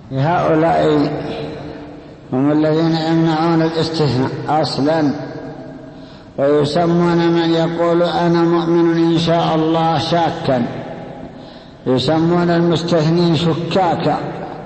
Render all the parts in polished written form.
هؤلاء هم الذين يمنعون الاستثناء أصلا، ويسمون من يقول أنا مؤمن إن شاء الله شاكا، يسمون المستثنين شكاكا،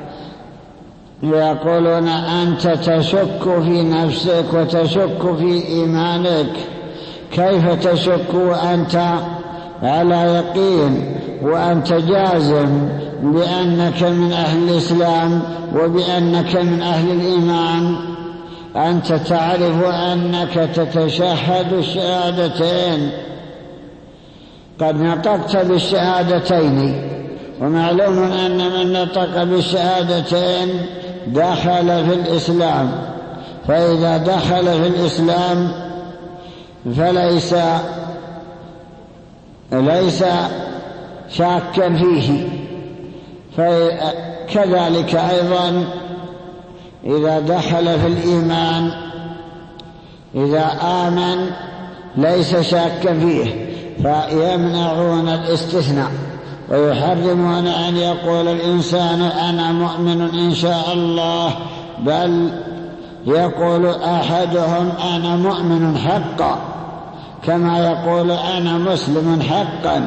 ويقولون أنت تشك في نفسك وتشك في إيمانك، كيف تشك وأنت على يقين وأنت جازم بأنك من أهل الإسلام وبأنك من أهل الإيمان؟ أنت تعرف أنك تتشهد الشهادتين، قد نطقت بالشهادتين، ومعلوم أن من نطق بالشهادتين دخل في الإسلام، فإذا دخل في الإسلام فليس شاكا فيه. فكذلك أيضا إذا دخل في الإيمان، إذا آمن ليس شاكا فيه، فيمنعون الاستثناء ويحرمون أن يقول الإنسان أنا مؤمن إن شاء الله، بل يقول أحدهم أنا مؤمن حقا كما يقول أنا مسلم حقا.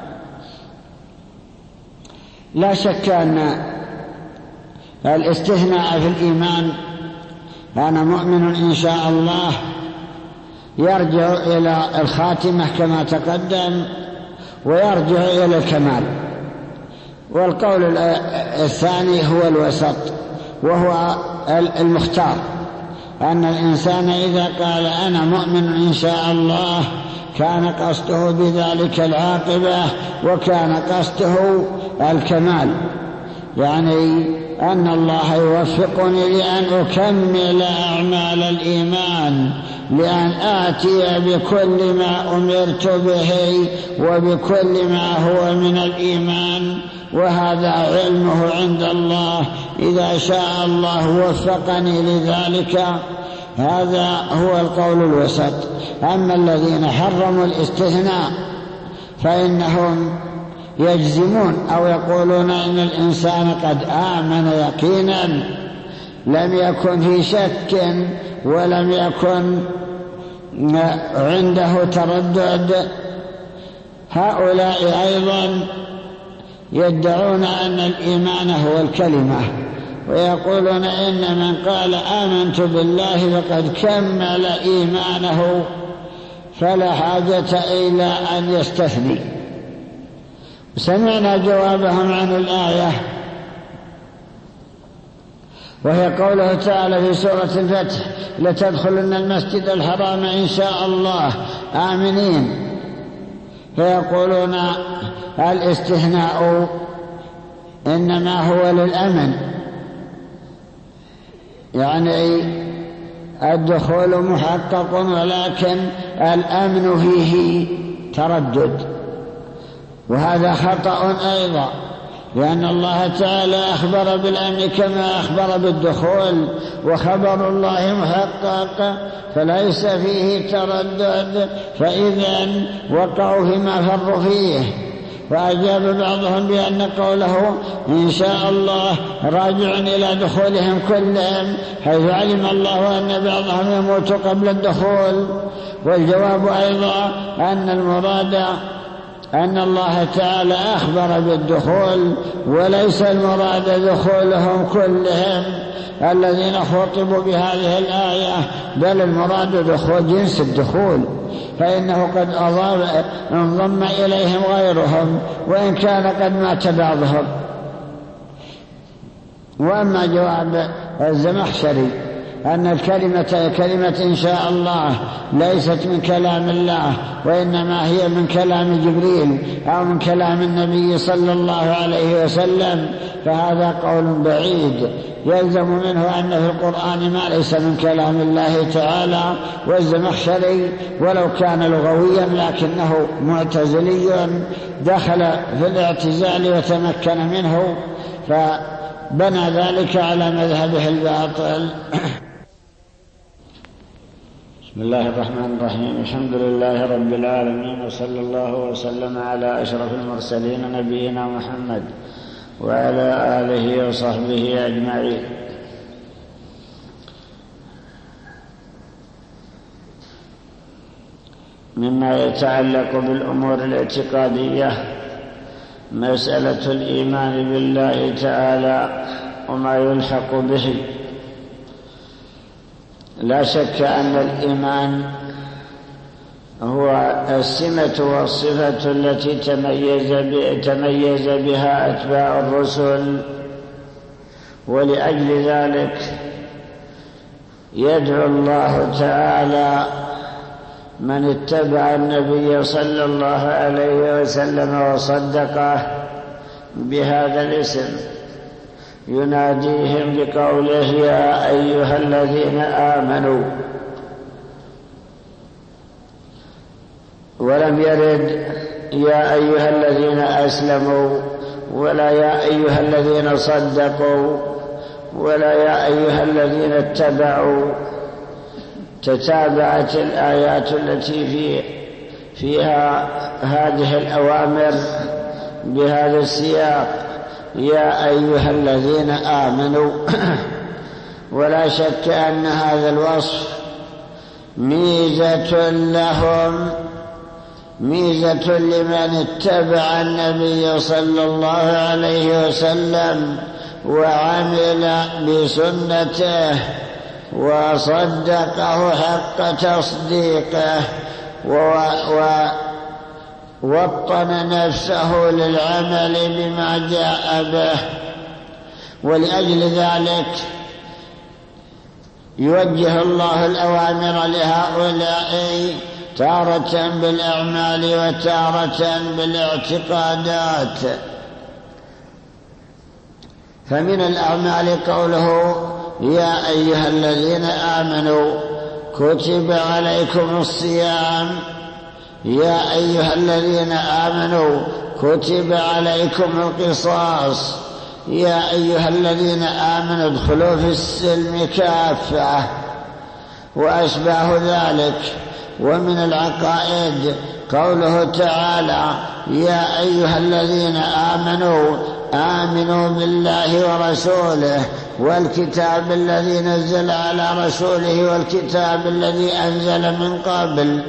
لا شك أن الاستثناء في الإيمان أنا مؤمن إن شاء الله يرجع إلى الخاتمة كما تقدم، ويرجع إلى الكمال. والقول الثاني هو الوسط، وهو المختار، أن الإنسان إذا قال أنا مؤمن إن شاء الله كان قصده بذلك العاقبة، وكان قصده الكمال، يعني أن الله يوفقني لأن أكمل أعمال الإيمان، لأن آتي بكل ما أمرت به وبكل ما هو من الإيمان، وهذا علمه عند الله، إذا شاء الله وفقني لذلك. هذا هو القول الوسط. أما الذين حرموا الاستثناء فإنهم يجزمون أو يقولون إن الإنسان قد آمن يقينا، لم يكن في شك ولم يكن عنده تردد. هؤلاء أيضا يدعون أن الإيمان هو الكلمة، ويقولون إن من قال آمنت بالله فقد كمل إيمانه فلا حاجة إلى أن يستثني. سمعنا جوابهم عن الآية، وهي قوله تعالى في سورة الفتح لتدخلن المسجد الحرام إن شاء الله آمنين، فيقولون الاستثناء إنما هو للأمن، يعني الدخول محقق ولكن الأمن فيه تردد، وهذا خطأ أيضا، لأن الله تعالى أخبر بالأمن كما أخبر بالدخول، وخبر الله محقق فليس فيه تردد، فإذا وقعوا فيما فروا فيه. فأجاب بعضهم بأن قوله إن شاء الله راجع إلى دخولهم كلهم، حيث علم الله أن بعضهم يموت قبل الدخول. والجواب أيضا أن المراد أن الله تعالى أخبر بالدخول، وليس المراد دخولهم كلهم الذين خطبوا بهذه الآية، بل المراد دخول جنس الدخول، فإنه قد انضم إليهم غيرهم وإن كان قد مات بعضهم. وأما جواب الزمخشري أن الكلمة كلمة إن شاء الله ليست من كلام الله، وإنما هي من كلام جبريل أو من كلام النبي صلى الله عليه وسلم، فهذا قول بعيد يلزم منه أن في القرآن ما ليس من كلام الله تعالى. والزمخشري ولو كان لغويا لكنه معتزلي دخل في الاعتزال وتمكن منه، فبنى ذلك على مذهبه الباطل. بسم الله الرحمن الرحيم. الحمد لله رب العالمين، وصلى الله وسلم على أشرف المرسلين نبينا محمد وعلى آله وصحبه أجمعين. مما يتعلق بالأمور الاعتقادية مسألة الإيمان بالله تعالى وما يلحق به. لا شك أن الإيمان هو السمة والصفة التي تميز بها أتباع الرسل، ولأجل ذلك يدعو الله تعالى من اتبع النبي صلى الله عليه وسلم وصدقه بهذا الاسم، يناديهم بقوله يا أيها الذين آمنوا، ولم يرد يا أيها الذين أسلموا، ولا يا أيها الذين صدقوا، ولا يا أيها الذين اتبعوا. تتابعت الآيات التي فيها هذه الأوامر بهذا السياق يا أيها الذين آمنوا. ولا شك أن هذا الوصف ميزة لهم، ميزة لمن اتبع النبي صلى الله عليه وسلم وعمل بسنته وصدقه حق تصديقه ووطن نفسه للعمل بما جاء به. ولأجل ذلك يوجه الله الأوامر لهؤلاء تارة بالأعمال وتارة بالاعتقادات. فمن الأعمال قوله يا أيها الذين آمنوا كتب عليكم الصيام، يا أيها الذين آمنوا كتب عليكم القصاص، يا أيها الذين آمنوا ادخلوا في السلم كافة وأشباه ذلك. ومن العقائد قوله تعالى يا أيها الذين آمنوا آمنوا بالله ورسوله والكتاب الذي نزل على رسوله والكتاب الذي أنزل من قبل.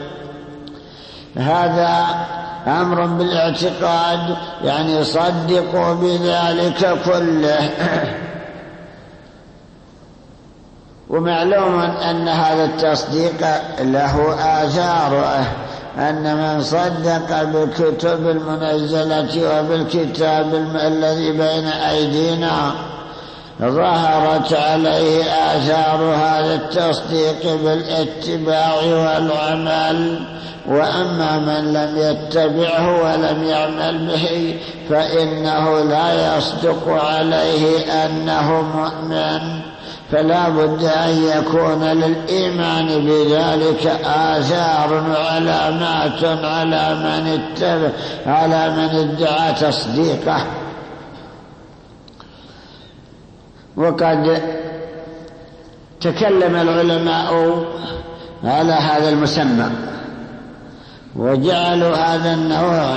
هذا أمر بالاعتقاد، يعني صدقوا بذلك كله. ومعلوم أن هذا التصديق له آثاره، أن من صدق بالكتب المنزلة وبالكتاب الذي بين أيدينا ظهرت عليه آثار هذا التصديق بالاتباع والعمل. وأما من لم يتبعه ولم يعمل به فإنه لا يصدق عليه أنه مؤمن. فلا بد أن يكون للإيمان بذلك آثار وعلامات على من ادعى تصديقه. وقد تكلم العلماء على هذا المسمى وجعلوا هذا النوع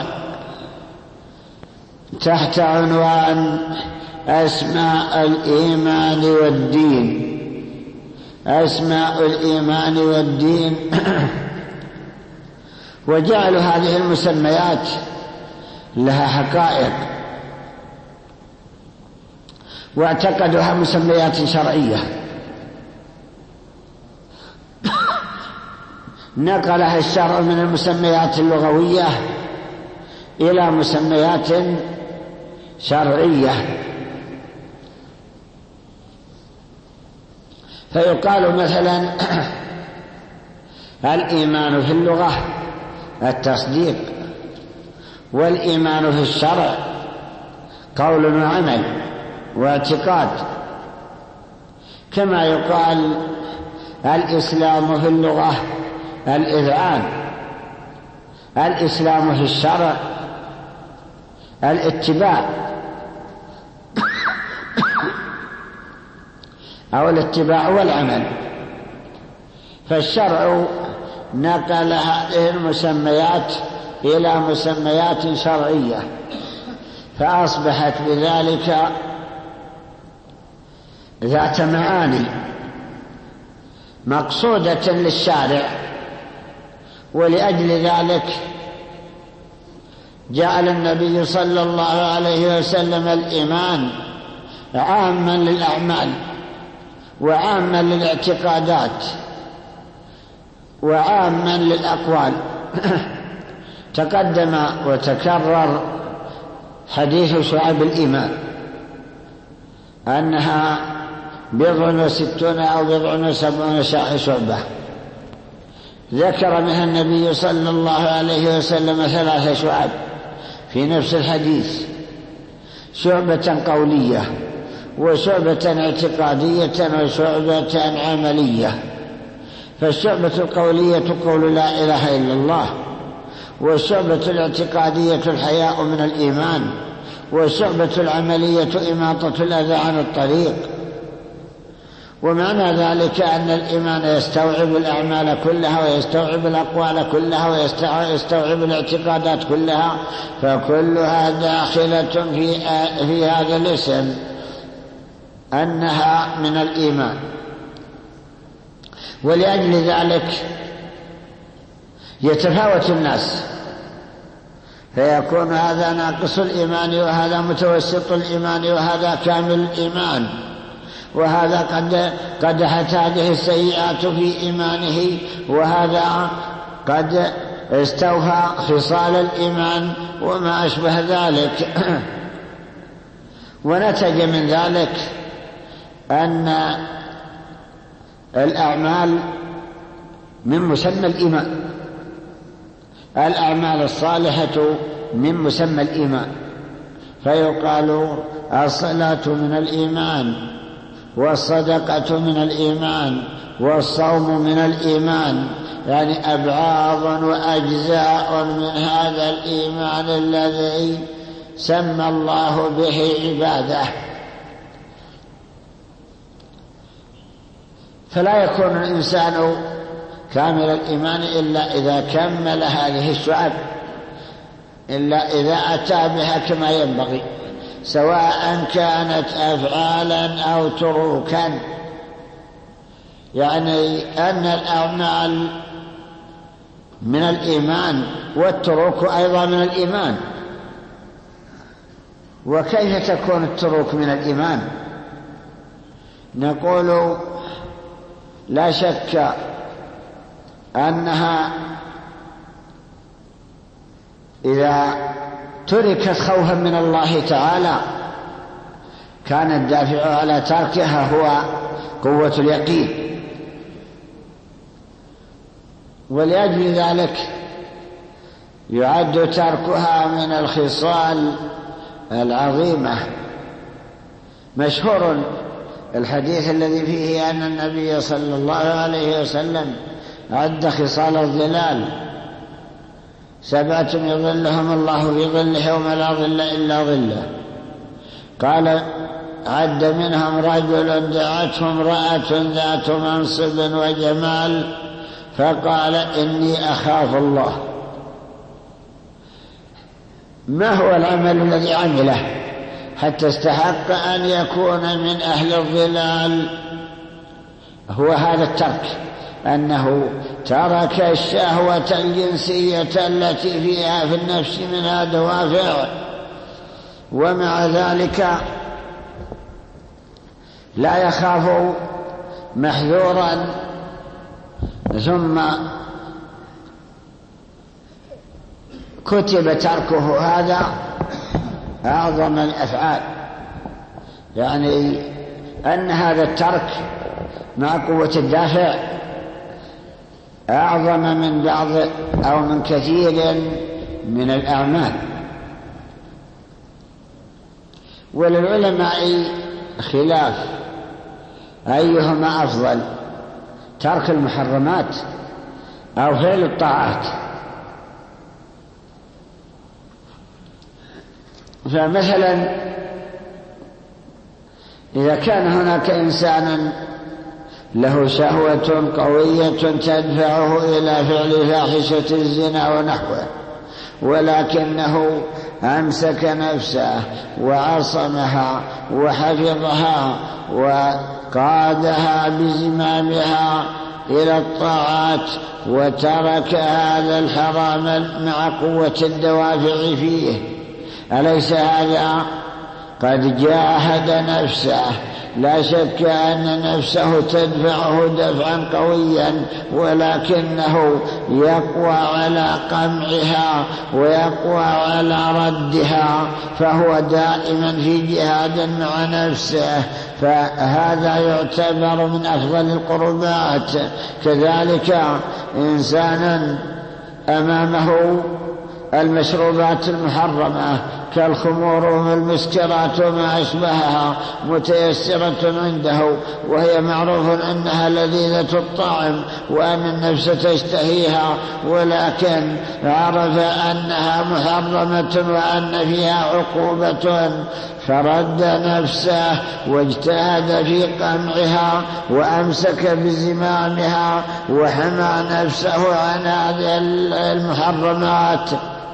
تحت عنوان أسماء الإيمان والدين. أسماء الإيمان والدين. وجعلوا هذه المسميات لها حقائق، واعتقدوها مسميات شرعية نقلها الشرع من المسميات اللغوية إلى مسميات شرعية. فيقال مثلا الإيمان في اللغة التصديق، والإيمان في الشرع قول وعمل واعتقاد. كما يقال الإسلام في اللغة الإذعان، الإسلام في الشرع الاتباع أو الاتباع والعمل. فالشرع نقل هذه المسميات إلى مسميات شرعية. فأصبحت بذلك ذات معاني مقصودة للشارع. ولأجل ذلك جعل النبي صلى الله عليه وسلم الإيمان عاما للأعمال وعاما للاعتقادات وعاما للأقوال. تقدم وتكرر حديث شعب الإيمان أنها 60 أو 70 شعبة، ذكر منها النبي صلى الله عليه وسلم 3 شعب في نفس الحديث: شعبة قولية وشعبة اعتقادية وشعبة عملية. فالشعبة القولية قول لا إله إلا الله، والشعبة الاعتقادية الحياء من الإيمان، والشعبة العملية إماطة الأذى عن الطريق. ومعنى ذلك أن الإيمان يستوعب الأعمال كلها ويستوعب الأقوال كلها ويستوعب الاعتقادات كلها، فكلها داخلة في هذا الاسم أنها من الإيمان. ولأجل ذلك يتفاوت الناس، فيكون هذا ناقص الإيمان وهذا متوسط الإيمان وهذا كامل الإيمان، وهذا قد قدحت هذه السيئات في إيمانه، وهذا قد استوفى خصال الإيمان وما أشبه ذلك. ونتج من ذلك أن الأعمال من مسمى الإيمان، الأعمال الصالحة من مسمى الإيمان. فيقال الصلاة من الإيمان، والصدقة من الإيمان، والصوم من الإيمان، يعني أبعاض وأجزاء من هذا الإيمان الذي سمى الله به عباده. فلا يكون الإنسان كامل الإيمان إلا إذا كمل هذه الشعب، إلا إذا أتى بها كما ينبغي، سواء كانت أفعالا أو تروكا. يعني أن الأعمال من الإيمان والتروك أيضا من الإيمان. وكيف تكون التروك من الإيمان؟ نقول لا شك أنها إذا تركت خوفا من الله تعالى كان الدافع على تركها هو قوة اليقين. ولأجل ذلك يعد تركها من الخصال العظيمة. مشهور الحديث الذي فيه أن النبي صلى الله عليه وسلم عد خصال الظلال: 7 يظلهم الله في ظله يوم لا ظل إلا ظله. قال: عد منهم رجل دعته امرأة ذات منصب وجمال فقال: إني أخاف الله. ما هو العمل الذي عمله حتى استحق أن يكون من أهل الظلال؟ هو هذا الترك، أنه ترك الشهوة الجنسية التي فيها في النفس منها دوافع، ومع ذلك لا يخاف محذورا، ثم كتب تركه هذا أعظم الأفعال. يعني أن هذا الترك مع قوة الدافع أعظم من بعض أو من كثير من الأعمال. وللعلماء خلاف أيهما أفضل: ترك المحرمات أو فعل الطاعات. فمثلا إذا كان هناك إنسان له شهوة قوية تدفعه إلى فعل فاحشة الزنا ونحوه، ولكنه أمسك نفسه وعصمها وحفظها وقادها بزمامها إلى الطاعات، وترك هذا الحرام مع قوة الدوافع فيه. أليس هذا قد جاهد نفسه؟ لا شك أن نفسه تدفعه دفعا قويا، ولكنه يقوى على قمعها ويقوى على ردها، فهو دائما في جهاد مع نفسه، فهذا يعتبر من أفضل القربات. كذلك إنسانا أمامه المشروبات المحرمة كالخمور والمسكرات وما أشبهها متيسرة عنده، وهي معروف أنها لذيذة الطعم وأن النفس تشتهيها، ولكن عرف أنها محرمة وأن فيها عقوبة، فرد نفسه واجتهد في قمعها وأمسك بزمامها وحمى نفسه عن هذه المحرمات،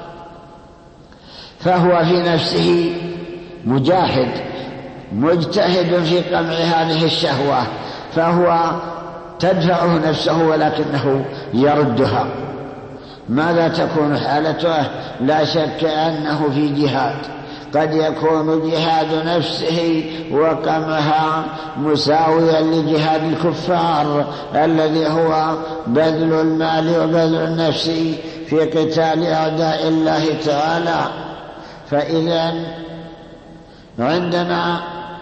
فهو في نفسه مجاهد مجتهد في قمع هذه الشهوة، فهو تدفعه نفسه ولكنه يردها. ماذا تكون حالته؟ لا شك أنه في جهاد، قد يكون جهاد نفسه وقمها مساويا لجهاد الكفار الذي هو بذل المال وبذل النفس في قتال أعداء الله تعالى. فإذا عندنا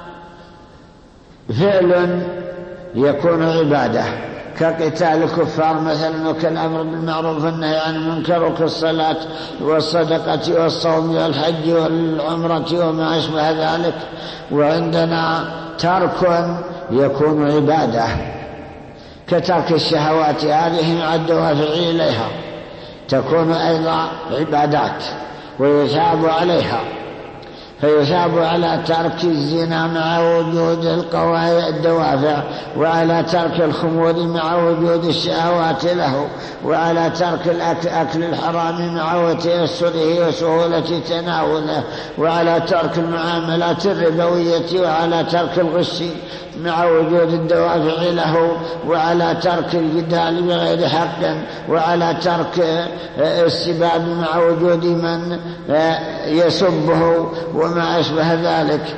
فعل يكون عبادة كقتال الكفار مثلا، وكالأمر بالمعروف والنهي عن المنكر، وكالصلاة والصدقة والصوم والحج والعمرة وما أشبه ذلك. وعندنا ترك يكون عبادة كترك الشهوات، هذه مع الدوافع إليها تكون أيضا عبادات ويثاب عليها، فيثاب على ترك الزنا مع وجود الدوافع، وعلى ترك الخمور مع وجود الشهوات له، وعلى ترك أكل الحرام مع تيسره وسهولة تناوله، وعلى ترك المعاملات الربوية، وعلى ترك الغش مع وجود الدوافع له، وعلى ترك الجدال بغير حق، وعلى ترك السباب مع وجود من يسبه وما أشبه ذلك.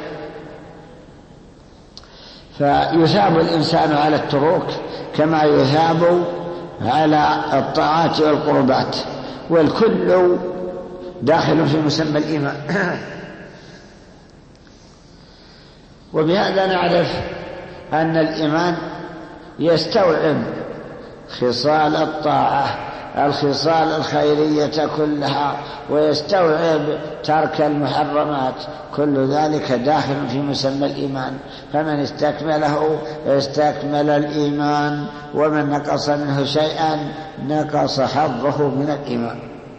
فيثاب الإنسان على التروك كما يثاب على الطاعات والقربات، والكل داخل في مسمى الإيمان. وبهذا نعرف أن الإيمان يستوعب خصال الطاعة، الخصال الخيرية كلها، ويستوعب ترك المحرمات، كل ذلك داخل في مسمى الإيمان. فمن استكمله استكمل الإيمان، ومن نقص منه شيئا نقص حظه من الإيمان.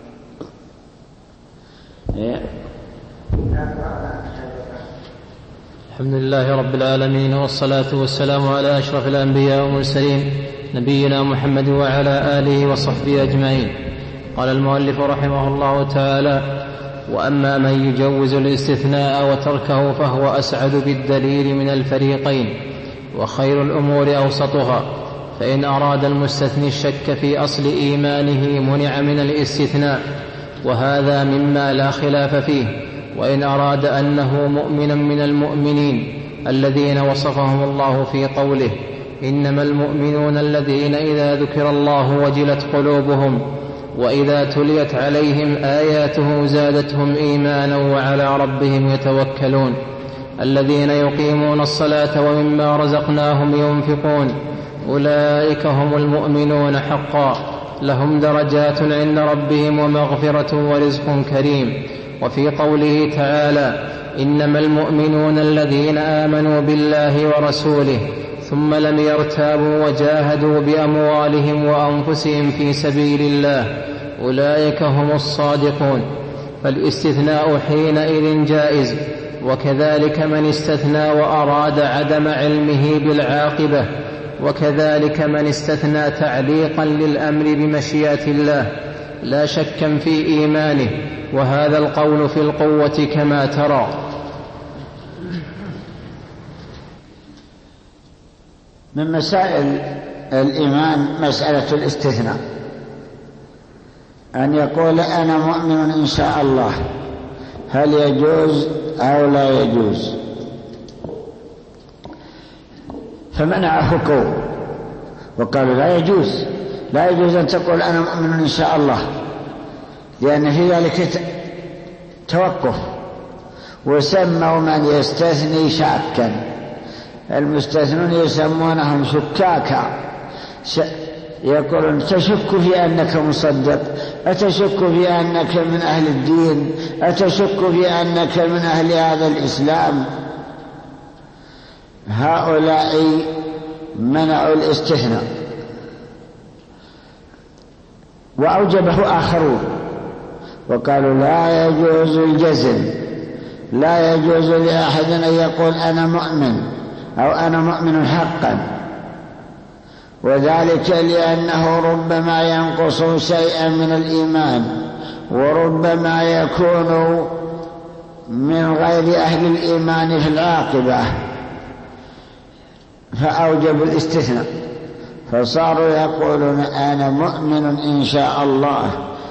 الحمد لله رب العالمين، والصلاة والسلام على أشرف الأنبياء والمرسلين نبينا محمد وعلى آله وصحبه أجمعين. قال المؤلف رحمه الله تعالى: وأما من يجوز الاستثناء وتركه فهو أسعد بالدليل من الفريقين، وخير الأمور أوسطها. فإن أراد المستثني الشك في أصل إيمانه منع من الاستثناء، وهذا مما لا خلاف فيه. وإن أراد أنه مؤمنا من المؤمنين الذين وصفهم الله في قوله: إنما المؤمنون الذين إذا ذكر الله وجلت قلوبهم وإذا تليت عليهم آياته زادتهم إيمانا وعلى ربهم يتوكلون، الذين يقيمون الصلاة ومما رزقناهم ينفقون، أولئك هم المؤمنون حقا، لهم درجات عند ربهم ومغفرة ورزق كريم. وفي قوله تعالى: إنما المؤمنون الذين آمنوا بالله ورسوله ثم لم يرتابوا وجاهدوا بأموالهم وأنفسهم في سبيل الله، أولئك هم الصادقون. فالاستثناء حينئذ جائز. وكذلك من استثنى وأراد عدم علمه بالعاقبة، وكذلك من استثنى تعليقا للأمر بمشيئة الله، لا شكا في إيمانه، وهذا القول في القوة كما ترى. من مسائل الإيمان مسألة الاستثناء، أن يقول أنا مؤمن إن شاء الله، هل يجوز أو لا يجوز؟ فمنعه قوم وقالوا لا يجوز أن تقول أنا مؤمن إن شاء الله، لأن في ذلك توقف. وسموا من يستثني شاكا، المستثنون يسمونهم شكاكا، يقولون تشك في أنك مصدق، أتشك في أنك من أهل الدين، أتشك في أنك من أهل هذا الإسلام. هؤلاء منعوا الاستثناء وأوجبه آخرون وقالوا لا يجوز الجزم، لا يجوز لأحد أن يقول أنا مؤمن أو أنا مؤمن حقا، وذلك لأنه ربما ينقص شيئا من الإيمان، وربما يكون من غير أهل الإيمان في العاقبة، فأوجبوا الاستثناء، فصاروا يقولون أنا مؤمن إن شاء الله.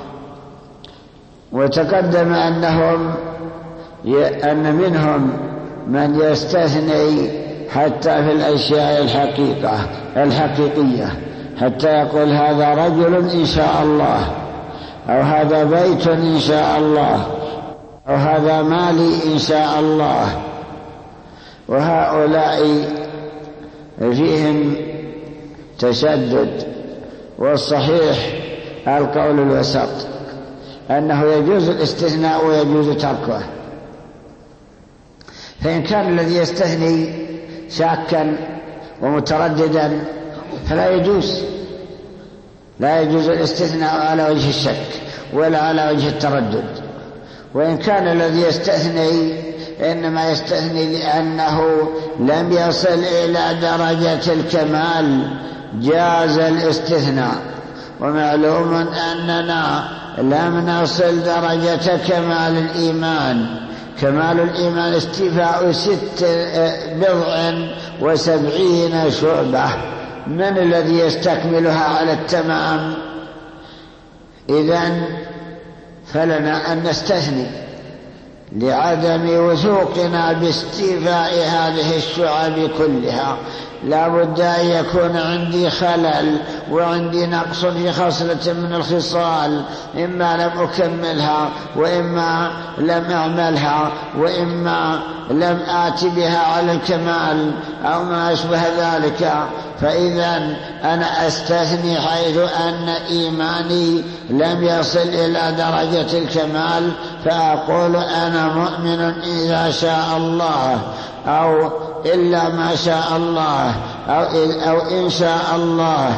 وتقدم أن منهم من يستثني حتى في الأشياء الحقيقية، حتى يقول هذا رجل إن شاء الله، أو هذا بيت إن شاء الله، أو هذا مالي إن شاء الله. وهؤلاء فيهم تشدد، والصحيح القول الوسط أنه يجوز الاستثناء ويجوز تركه. فإن كان الذي يستثني شاكا ومترددا فلا يجوز الاستثناء على وجه الشك ولا على وجه التردد. وإن كان الذي يستثني إنما يستثني لأنه لم يصل إلى درجة الكمال جاز الاستثناء. ومعلوم أننا لم نصل درجة كمال الإيمان. كمال الإيمان استيفاء 76 شعبة، من الذي يستكملها على التمام؟ إذن فلنا أن نستثني لعدم وثوقنا باستيفاء هذه الشعب كلها. لا بد أن يكون عندي خلل وعندي نقص في خصلة من الخصال، إما لم أكملها وإما لم أعملها وإما لم آت بها على الكمال أو ما أشبه ذلك. فإذا أنا أستثني حيث أن إيماني لم يصل إلى درجة الكمال، فأقول أنا مؤمن إذا شاء الله، أو إلا ما شاء الله، أو إن شاء الله.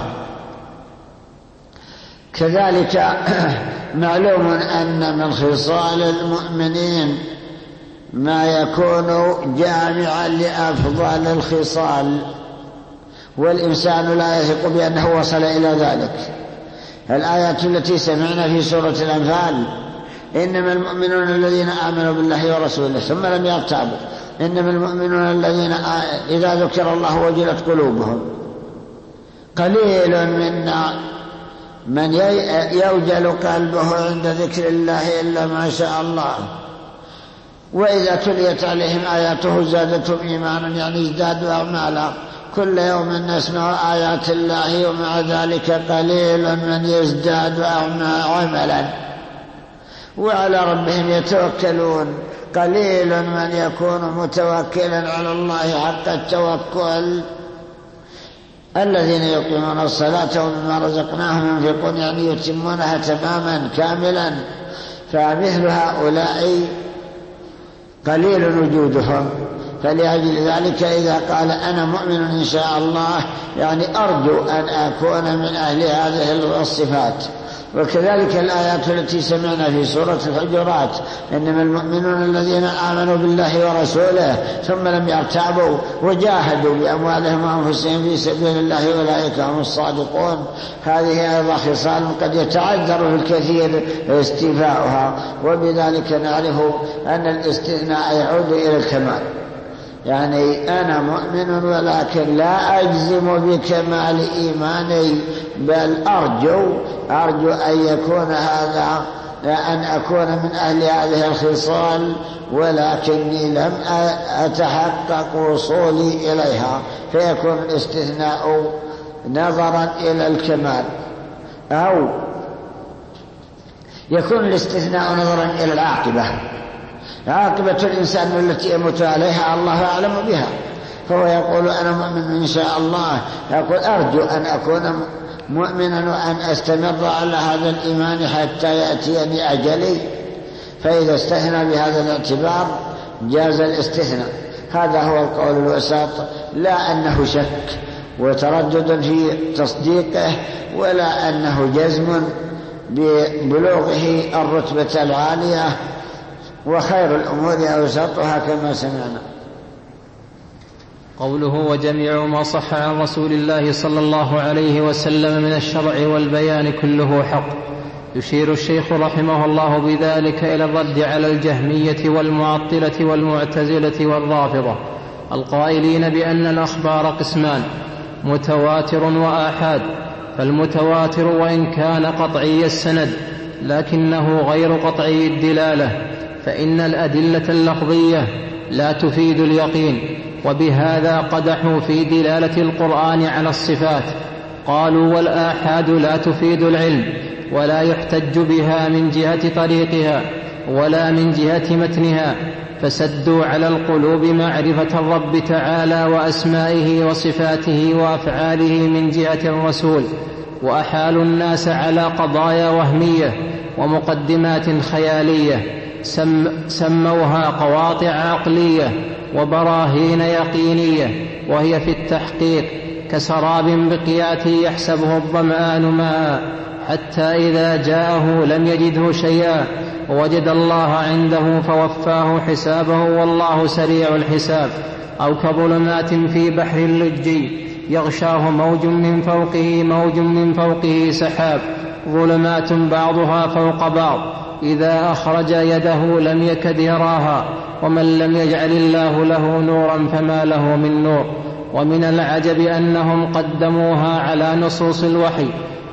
كذلك معلوم أن من خصال المؤمنين ما يكون جامعا لأفضل الخصال، والإنسان لا يثق بأنه وصل إلى ذلك. الآيات التي سمعنا في سورة الأنفال: إنما المؤمنون الذين آمنوا بالله ورسوله ثم لم يرتابوا، إنما المؤمنون الذين إذا ذكر الله وجلت قلوبهم. قليل منا من يوجل قلبه عند ذكر الله إلا ما شاء الله، وإذا تليت عليهم آياته زادتهم إيمانا، يعني ازدادوا أعمالا. كل يوم نسمع آيات الله ومع ذلك قليل من يزداد عملا، وعلى ربهم يتوكلون. قليل من يكون متوكلا على الله حق التوكل. الذين يقيمون الصلاة ومما رزقناهم ينفقون، يعني يتمونها تماما كاملا. فمثل هؤلاء قليل وجودهم. فلأجل ذلك إذا قال أنا مؤمن إن شاء الله، يعني أرجو أن أكون من أهل هذه الصفات، وكذلك الآيات التي سمعنا في سورة الحجرات: إنما المؤمنون الذين آمنوا بالله ورسوله ثم لم يرتابوا وجاهدوا بأموالهم وأنفسهم في سبيل الله أولئك هم الصادقون. هذه أيضا خصال قد يتعذر في الكثير استيفاؤها، وبذلك نعرف أن الاستثناء يعود إلى الكمال. يعني أنا مؤمن ولكن لا أجزم بكمال إيماني، بل أرجو أن يكون هذا، أن أكون من أهل هذه الخصال، ولكني لم أتحقق وصولي إليها، فيكون الاستثناء نظرا إلى الكمال، أو يكون الاستثناء نظرا إلى العاقبة. عاقبة الإنسان التي يموت عليها الله أعلم بها، فهو يقول أنا مؤمن إن شاء الله، يقول أرجو أن أكون مؤمنا وأن أستمر على هذا الإيمان حتى يأتيني أجلي، فإذا استثنى بهذا الاعتبار جاز الاستثناء. هذا هو القول الوسط، لا أنه شك وتردد في تصديقه، ولا أنه جزم ببلوغه الرتبة العالية، وخير الأمور أوسطها كما سمعنا. قوله: وجميع ما صح عن رسول الله صلى الله عليه وسلم من الشرع والبيان كله حق. يشير الشيخ رحمه الله بذلك إلى الرد على الجهمية والمعطلة والمعتزلة والرافضة القائلين بأن الأخبار قسمان: متواتر وآحاد. فالمتواتر وإن كان قطعي السند لكنه غير قطعي الدلالة، فإن الأدلة اللفظية لا تفيد اليقين، وبهذا قدحوا في دلالة القرآن على الصفات. قالوا: والآحاد لا تفيد العلم، ولا يحتج بها من جهة طريقها ولا من جهة متنها، فسدوا على القلوب معرفة الرب تعالى وأسمائه وصفاته وأفعاله من جهة الرسول، وأحالوا الناس على قضايا وهمية ومقدمات خيالية سموها قواطع عقلية وبراهين يقينية، وهي في التحقيق كسراب بقيعة يحسبه الظمآن ماء، حتى إذا جاءه لم يجده شيئا، ووجد الله عنده فوفاه حسابه والله سريع الحساب. أو كظلمات في بحر اللجي يغشاه موج من فوقه سحاب، ظلمات بعضها فوق بعض، إذا أخرج يده لم يكد يراها، ومن لم يجعل الله له نورا فما له من نور. ومن العجب أنهم قدموها على نصوص الوحي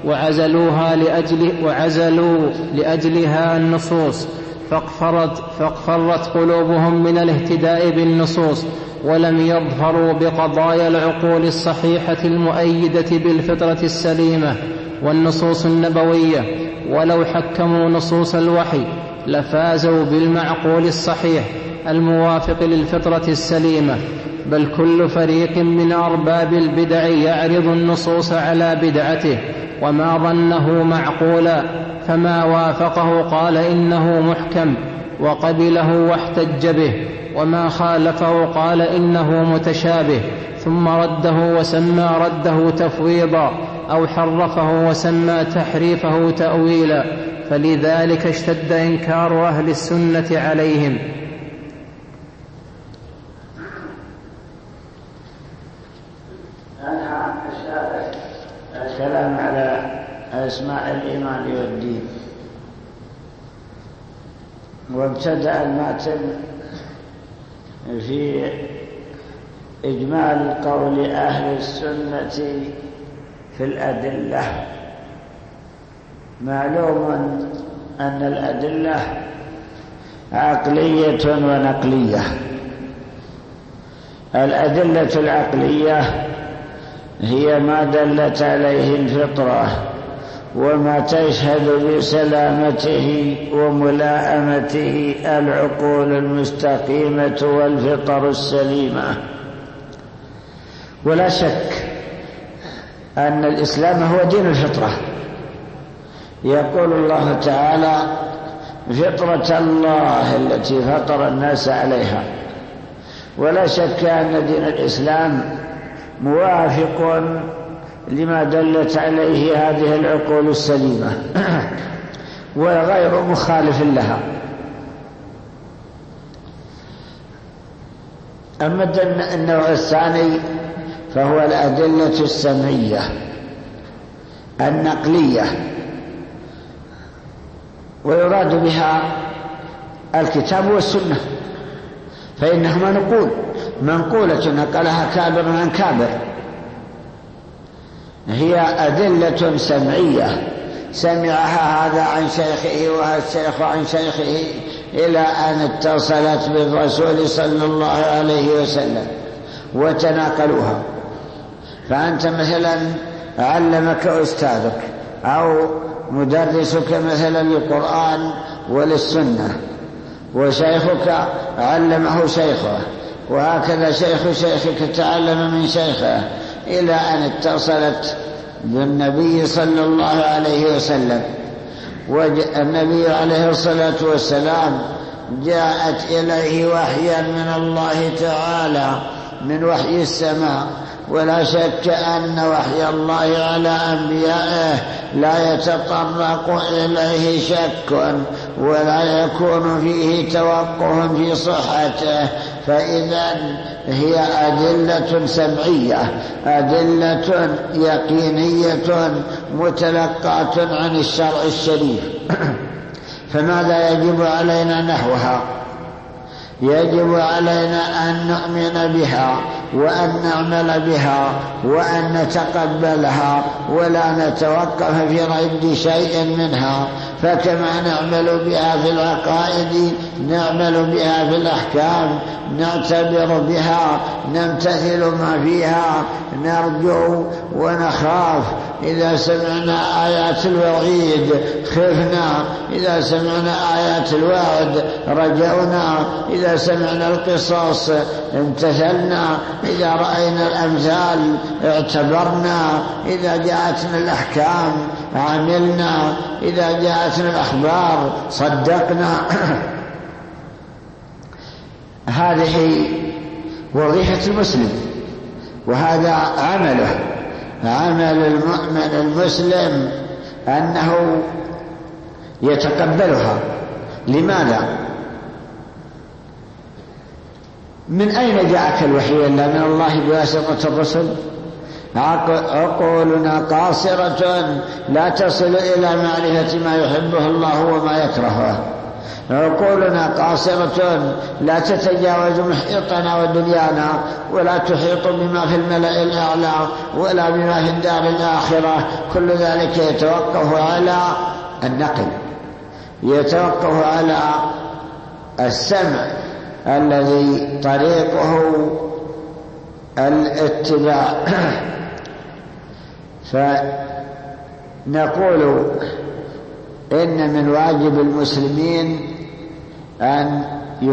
وعزلوا لأجلها النصوص، فاقفرت قلوبهم من الاهتداء بالنصوص، ولم يظفروا بقضايا العقول الصحيحة المؤيدة بالفطرة السليمة والنصوص النبوية. ولو حكموا نصوص الوحي لفازوا بالمعقول الصحيح الموافق للفطرة السليمة. بل كل فريق من أرباب البدع يعرض النصوص على بدعته، وما ظنه معقولا فما وافقه قال إنه محكم وقبله واحتج به، وما خالفه قال إنه متشابه، ثم رده وسمى رده تفويضا، أو حرفه وسمى تحريفه تأويلا. فلذلك اشتد إنكار أهل السنة عليهم. الكلام على أسماء الإيمان والدين. وابتدأ الماتن في إجمال قول أهل السنة في الأدلة. معلوم أن الأدلة عقلية ونقلية. الأدلة العقلية هي ما دلت عليه الفطرة وما تشهد بسلامته وملائمته العقول المستقيمة والفطر السليمة. ولا شك أن الإسلام هو دين الفطرة. يقول الله تعالى: فطرة الله التي فطر الناس عليها. ولا شك أن دين الإسلام موافق لما دلت عليه هذه العقول السليمة وغير مخالف لها. أما النوع الثاني فهو الأدلة السمعية النقلية، ويراد بها الكتاب والسنة، فإنهما منقولة نقلها كابر عن كابر. هي أدلة سمعية سمعها هذا عن شيخه وهذا الشيخ عن شيخه إلى أن اتصلت بالرسول صلى الله عليه وسلم وتناقلوها. فأنت مثلا علمك أستاذك أو مدرسك مثلا للقرآن وللسنة، وشيخك علمه شيخه، وهكذا شيخ شيخك تعلم من شيخه إلى أن اتصلت بالنبي صلى الله عليه وسلم. والنبي عليه الصلاة والسلام جاءت إليه وحيا من الله تعالى من وحي السماء، ولا شك أن وحي الله على أنبيائه لا يتطرق إليه شك ولا يكون فيه توقف في صحته. فإذا هي أدلة سمعية، أدلة يقينية متلقاة عن الشرع الشريف. فماذا يجب علينا نحوها؟ يجب علينا أن نؤمن بها وأن نعمل بها وأن نتقبلها ولا نتوقف في رد شيء منها. فكما نعمل بها في العقائد نعمل بها في الأحكام، نعتبر بها، نمتثل ما فيها، نرجو ونخاف. إذا سمعنا آيات الوعيد خفنا، إذا سمعنا آيات الوعد رجونا، إذا سمعنا القصص امتثلنا، إذا رأينا الأمثال اعتبرنا، إذا جاءتنا الأحكام عملنا، إذا جاءتنا الأخبار صدقنا. هذه وظيفة المسلم، وهذا عمله، عمل المؤمن المسلم أنه يتقبلها. لماذا؟ من أين جاءك الوحي إلا من الله بواسطة الرسل؟ عقولنا قاصرة لا تصل إلى معرفة ما يحبه الله وما يكرهه. عقولنا قاصرة لا تتجاوز محيطنا ودنيانا، ولا تحيط بما في الملأ الأعلى ولا بما في الدار الآخرة. كل ذلك يتوقف على النقل، يتوقف على السمع الذي طريقه الاتباع. فنقول إن من واجب المسلمين أن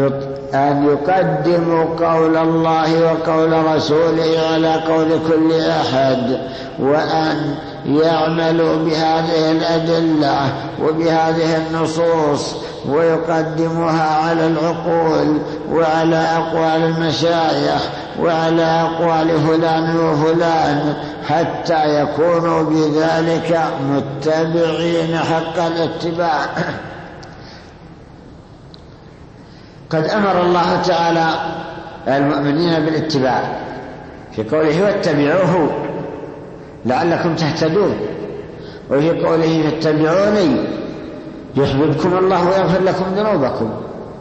يقدموا قول الله وقول رسوله على قول كل أحد، وأن يعملوا بهذه الأدلة وبهذه النصوص ويقدموها على العقول وعلى أقوال المشايخ وعلى أقوال فلان وفلان، حتى يكونوا بذلك متبعين حق الاتباع. قد أمر الله تعالى المؤمنين بالاتباع في قوله واتبعوه لعلكم تهتدون، وفي قوله فاتبعوني يحببكم الله ويغفر لكم ذنوبكم.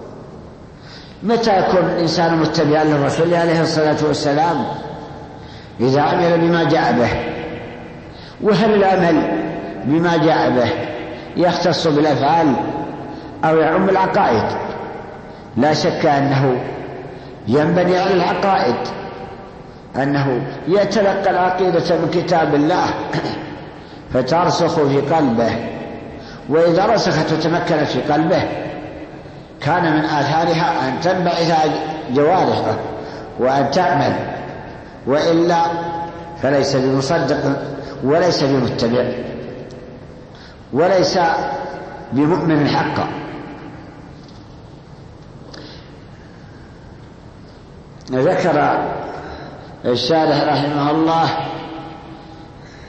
متى يكون الإنسان متبعا للرسول عليه الصلاة والسلام؟ إذا عمل بما جاء به. وهل العمل بما جاء به يختص بالأفعال أو يعم العقائد؟ لا شك أنه ينبني على العقائد، أنه يتلقى العقيدة من كتاب الله فترسخ في قلبه، وإذا رسخت وتمكنت في قلبه كان من آثارها أن تنبعث جوارحه وأن تعمل، وإلا فليس بمصدق وليس بمتبع وليس بمؤمن حقا. ذكر الشارح رحمه الله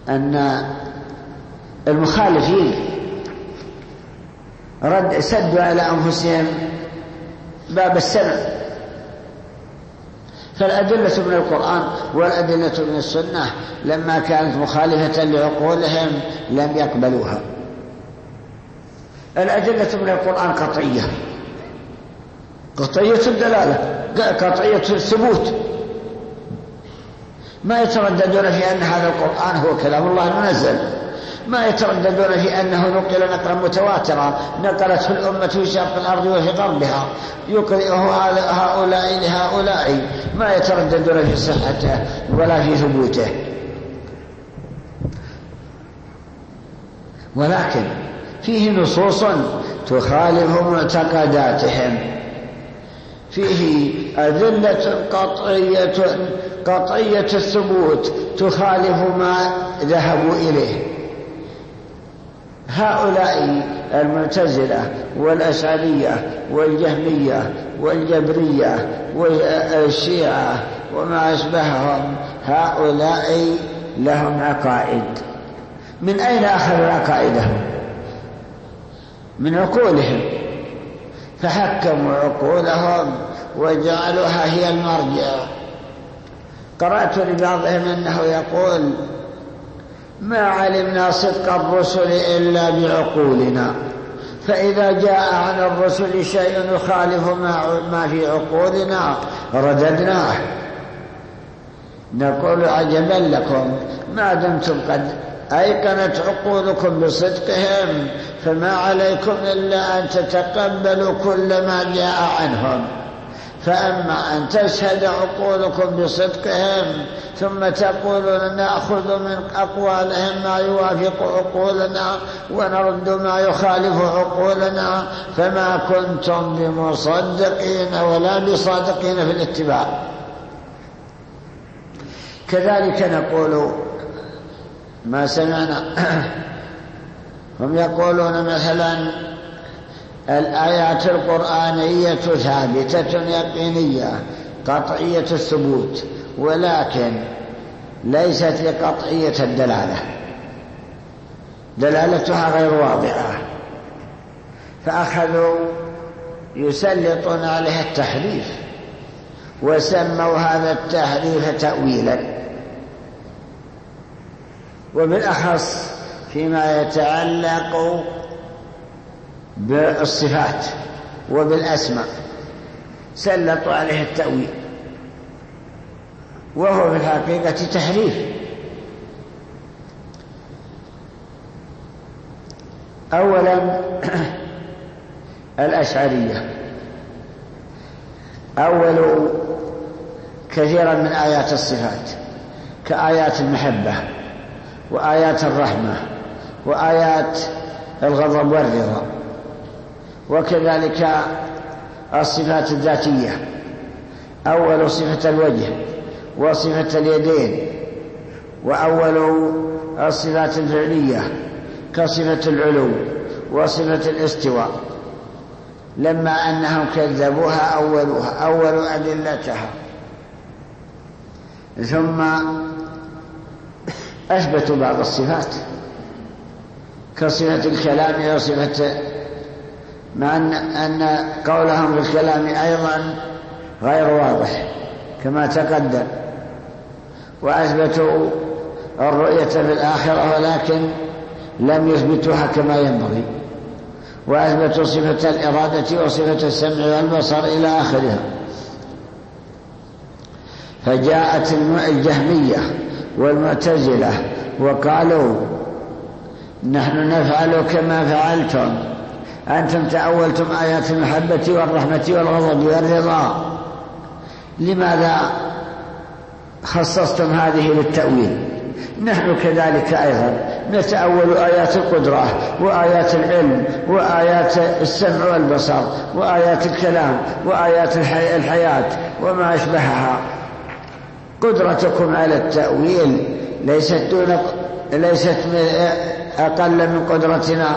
أن المخالفين سدوا على أنفسهم باب السمع، فالأدلة من القرآن والأدلة من السنة لما كانت مخالفة لعقولهم لم يقبلوها. الأدلة من القرآن قطعية، قطعية الدلالة، قطعية الثبوت، ما يترددون في أن هذا القرآن هو كلام الله المنزل، ما يترددون في أنه نقل نقلا متواترا نقلته الأمة في شرق الأرض وفي غربها يقرئه هؤلاء لهؤلاء، ما يترددون في صحته ولا في ثبوته. ولكن فيه نصوص تخالف معتقداتهم، فيه أدلة قطعية الثبوت تخالف ما ذهبوا إليه. هؤلاء المعتزلة والأشعرية والجهمية والجبرية والشيعة وما أشبههم، هؤلاء لهم عقائد. من أين أخذوا عقائدهم؟ من عقولهم، فحكموا عقولهم وجعلوها هي المرجع. قرأت لبعضهم أنه يقول: ما علمنا صدق الرسل إلا بعقولنا، فإذا جاء عن الرسل شيء يخالف ما في عقولنا رددناه. نقول: عجبا لكم، ما دمتم قد أيقنت عقولكم بصدقهم فما عليكم إلا أن تتقبلوا كل ما جاء عنهم. فأما أن تشهد عقولكم بصدقهم ثم تقولون نأخذ من أقوالهم ما يوافق عقولنا ونرد ما يخالف عقولنا، فما كنتم بمصدقين ولا بصادقين في الاتباع. كذلك نقول ما سمعنا هم يقولون مثلا الآيات القرآنية ثابتة يقينية قطعية الثبوت، ولكن ليست لقطعية الدلالة، دلالتها غير واضحة، فأخذوا يسلطون عليها التحريف وسموا هذا التحريف تأويلا، وبالأخص فيما يتعلق بالصفات وبالأسماء سلطوا عليه التأويل، وهو في الحقيقة تحريف. أولا الأشعرية أولوا كثيرا من آيات الصفات كآيات المحبة وآيات الرحمة وآيات الغضب والرضا، وكذلك الصفات الذاتية، أول صفة الوجه وصفة اليدين، وأول الصفات الفعلية كصفة العلو وصفة الاستواء، لما أنهم كذبوها أول أدلتها، ثم أثبتوا بعض الصفات كصفة الكلام وصفة، مع أن قولهم في الكلام أيضا غير واضح كما تقدم، وأثبتوا الرؤية في الآخرة ولكن لم يثبتوها كما ينبغي، وأثبتوا صفة الإرادة وصفة السمع والبصر إلى آخرها. فجاءت الجهمية والمعتزلة وقالوا نحن نفعل كما فعلتم، أنتم تأولتم آيات المحبة والرحمة والغضب والرضا، لماذا خصصتم هذه للتأويل؟ نحن كذلك أيضا نتأول آيات القدرة وآيات العلم وآيات السمع والبصر وآيات الكلام وآيات الحياة وما أشبهها. قدرتكم على التأويل ليست أقل من قدرتنا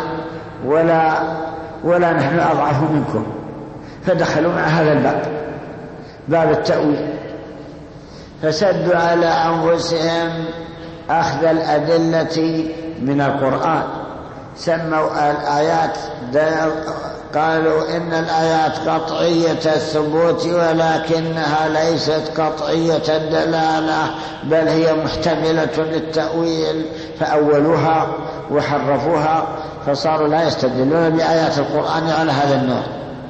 ولا نحن أضعف منكم، فدخلوا مع هذا باب التأويل، فسدوا على أنفسهم أخذ الأدلة من القرآن. سموا الآيات قالوا إن الآيات قطعية الثبوت ولكنها ليست قطعية الدلالة، بل هي محتملة للتأويل، فأولوها وحرفوها، فصاروا لا يستدلون بآيات القرآن على هذا النوع.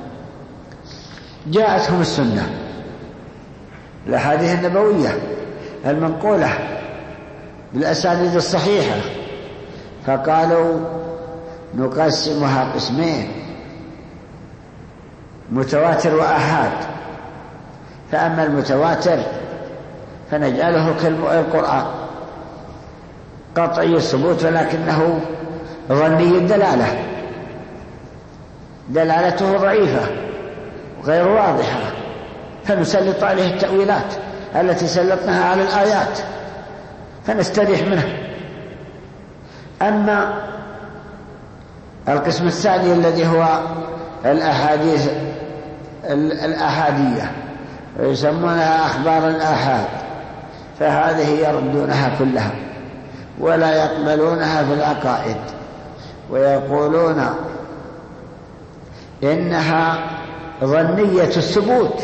جاءتهم السنة، الأحاديث النبوية المنقولة بالأسانيد الصحيحة، فقالوا نقسمها قسمين: متواتر وآحاد. فأما المتواتر فنجعله كالقرآن قطعي الثبوت ولكنه ظني الدلالة، دلالته ضعيفة غير واضحة، فنسلط عليه التأويلات التي سلطناها على الآيات فنستريح منها. أما القسم الثاني الذي هو الأحاديث الأحادية ويسمونها أخبار الآحاد، فهذه يردونها كلها ولا يقبلونها في العقائد، ويقولون إنها ظنية الثبوت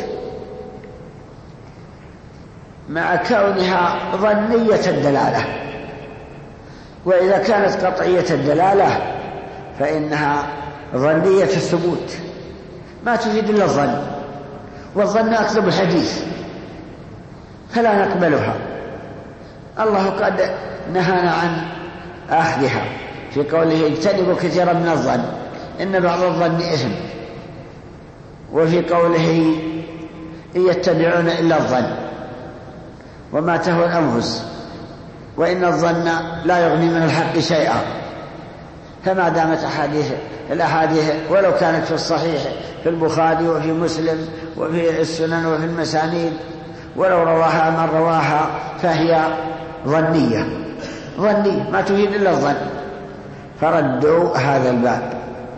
مع كونها ظنية الدلالة، وإذا كانت قطعية الدلالة فإنها ظنية الثبوت، ما تفيد إلا الظن، والظن أكذب الحديث، فلا نقبلها. الله قد نهانا عن أخذها في قوله اجتنبوا كثيرا من الظن إن بعض الظن إثم، وفي قوله إن يتبعون إلا الظن وما تهوى الأنفس وإن الظن لا يغني من الحق شيئا. فما دامت الأحاديث ولو كانت في الصحيح في البخاري وفي مسلم وفي السنن وفي المسانيد، ولو رواها من رواها فهي ظنية ما تفيد إلا الظن، فردوا هذا الباب.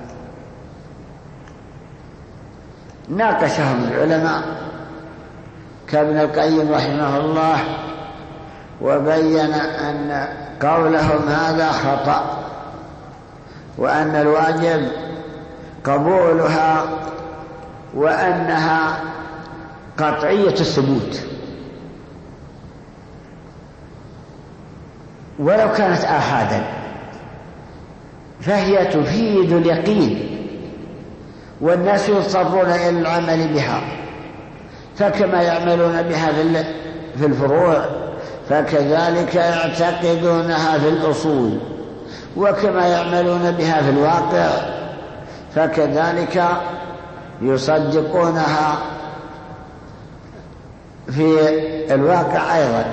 ناقشهم العلماء كابن القيم رحمه الله، وبين أن قولهم هذا خطأ، وأن الواجب قبولها، وأنها قطعية الثبوت، ولو كانت آحادا فهي تفيد اليقين، والناس يضطرون إلى العمل بها، فكما يعملون بها في الفروع فكذلك يعتقدونها في الأصول، وكما يعملون بها في الواقع فكذلك يصدقونها في الواقع أيضا.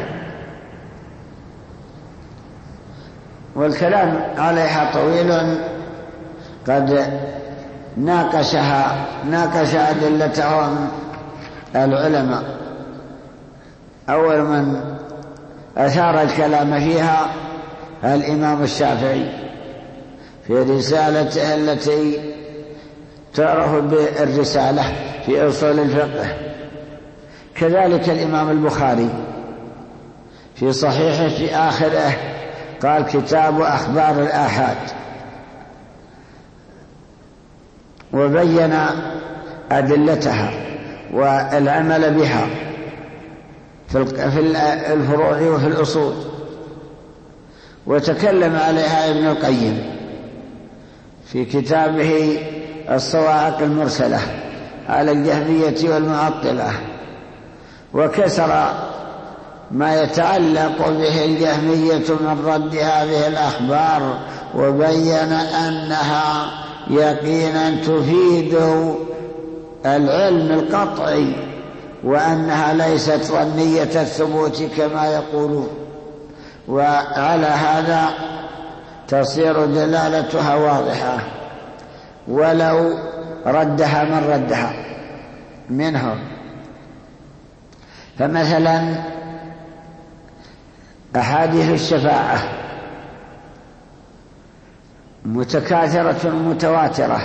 والكلام عليها طويل، قد ناقش أدلتهم العلماء. أول من أثار الكلام فيها الإمام الشافعي في رسالته التي تعرف بالرسالة في أصول الفقه، كذلك الإمام البخاري في صحيحه في آخره قال كتاب أخبار الآحاد، وبين أدلتها والعمل بها في الفروع وفي الأصول. وتكلم عليها ابن القيم في كتابه الصواعق المرسلة على الجهمية والمعطلة، وكسر ما يتعلق به الجهمية من رد هذه الأخبار، وبين أنها يقينا تفيد العلم القطعي، وأنها ليست ظنية الثبوت كما يقولون، وعلى هذا تصير دلالتها واضحة ولو ردها من ردها منهم. فمثلا أحاديث الشفاعة متكاثرة متواترة،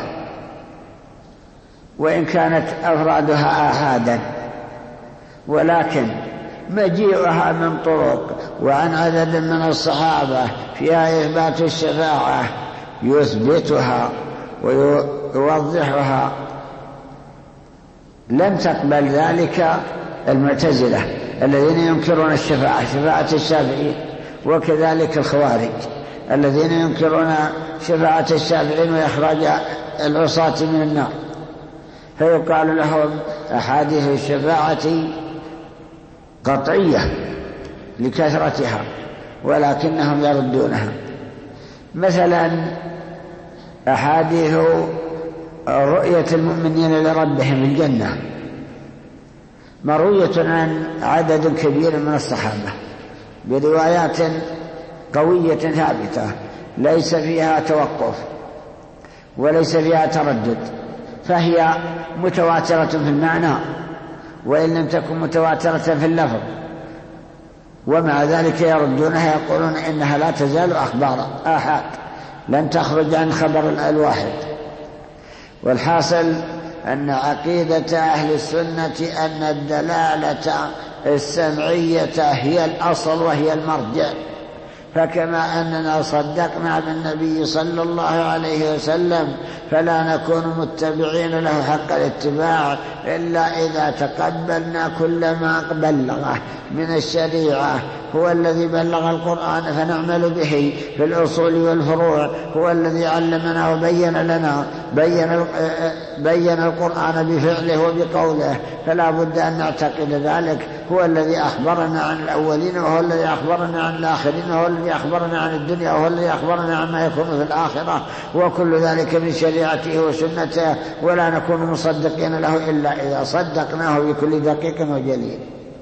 وإن كانت أفرادها آحادا، ولكن مجيئها من طرق وعن عدد من الصحابة فيها إثبات الشفاعة يثبتها ويوضحها. لم تقبل ذلك المعتزلة الذين ينكرون الشفاعة، شفاعة الشافعين، وكذلك الخوارج الذين ينكرون شفاعة الشافعين وإخراج العصاة من النار، فيقال لهم أحاديث الشفاعة قطعية لكثرتها ولكنهم يردونها. مثلا أحاديث رؤية المؤمنين لربهم في الجنة مروية عن عدد كبير من الصحابة بروايات قوية ثابتة ليس فيها توقف وليس فيها تردد، فهي متواترة في المعنى وإن لم تكن متواترة في اللفظ، ومع ذلك يردونها يقولون إنها لا تزال أخبار آحاد لن تخرج عن خبر الواحد. والحاصل أن عقيدة أهل السنة أن الدلالة السمعية هي الأصل وهي المرجع، فكما أننا صدقنا بالنبي صلى الله عليه وسلم فلا نكون متبعين له حق الاتباع إلا إذا تقبلنا كل ما بلغه من الشريعة. هو الذي بلغ القرآن فنعمل به في الأصول والفروع، هو الذي علمنا وبين لنا، بين القرآن بفعله وبقوله، فلا بد أن نعتقد ذلك. هو الذي أخبرنا عن الأولين وهو الذي أخبرنا عن الآخرين وهو الذي أخبرنا عن الدنيا وهو الذي أخبرنا عما يكون في الآخرة، وكل ذلك من شريعته وسنته، ولا نكون مصدقين له إلا إذا صدقناه بكل دقيق وجليل.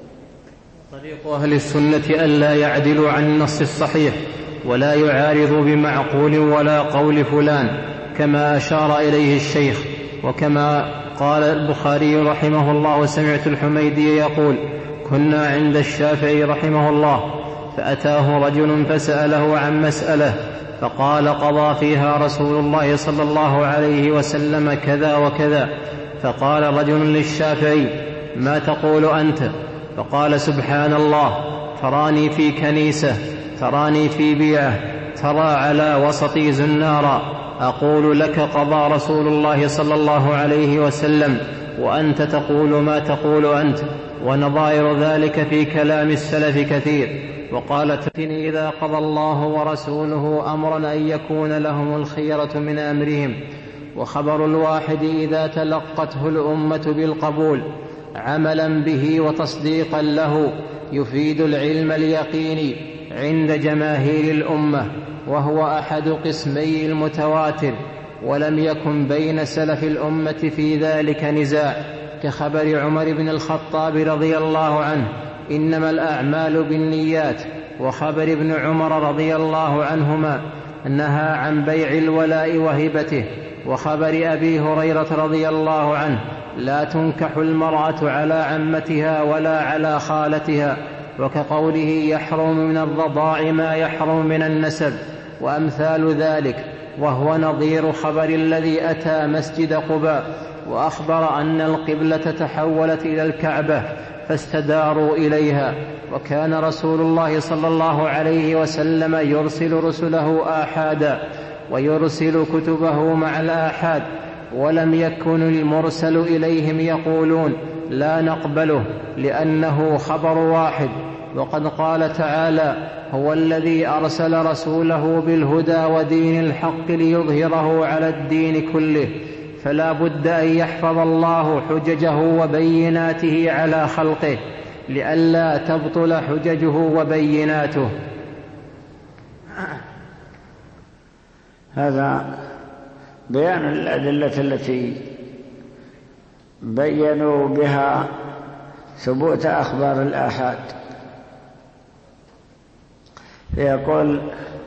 طريق أهل السنة ألا يعدلوا عن النص الصحيح ولا يعارضوا بمعقول ولا قول فلان كما أشار إليه الشيخ. وكما قال البخاري رحمه الله: وسمعت الحميدي يقول: كنا عند الشافعي رحمه الله فأتاه رجل فسأله عن مسألة فقال: قضى فيها رسول الله صلى الله عليه وسلم كذا وكذا. فقال رجل للشافعي: ما تقول أنت؟ فقال: سبحان الله، تراني في كنيسة، تراني في بيعة، ترى على وسطي زنارا، أقول لك قضى رسول الله صلى الله عليه وسلم وأنت تقول ما تقول أنت. ونظائر ذلك في كلام السلف كثير. وقال: تأتني إذا قضى الله ورسوله أمرا أن يكون لهم الخيرة من أمرهم. وخبر الواحد إذا تلقته الأمة بالقبول عملا به وتصديقا له يفيد العلم اليقيني عند جماهير الأمة، وهو أحد قسمي المتواتر، ولم يكن بين سلف الأمة في ذلك نزاع، كخبر عمر بن الخطاب رضي الله عنه: إنما الأعمال بالنيات، وخبر ابن عمر رضي الله عنهما نهى عن بيع الولاء وهبته، وخبر أبي هريرة رضي الله عنه: لا تنكح المرأة على عمتها ولا على خالتها، وكقوله: يحرم من الرضاع ما يحرم من النسب، وأمثال ذلك. وهو نظير خبر الذي أتى مسجد قباء وأخبر أن القبلة تحولت إلى الكعبة فاستداروا إليها. وكان رسول الله صلى الله عليه وسلم يرسل رسله آحادا ويرسل كتبه مع الآحاد، ولم يكن المرسل إليهم يقولون لا نقبله لأنه خبر واحد. وقد قال تعالى: هو الذي أرسل رسوله بالهدى ودين الحق ليظهره على الدين كله. فلا بد أن يحفظ الله حججه وبيناته على خلقه لئلا تبطل حججه وبيناته. هذا بيان الأدلة التي بيّنوا بها ثبوت أخبار الآحاد. يقول: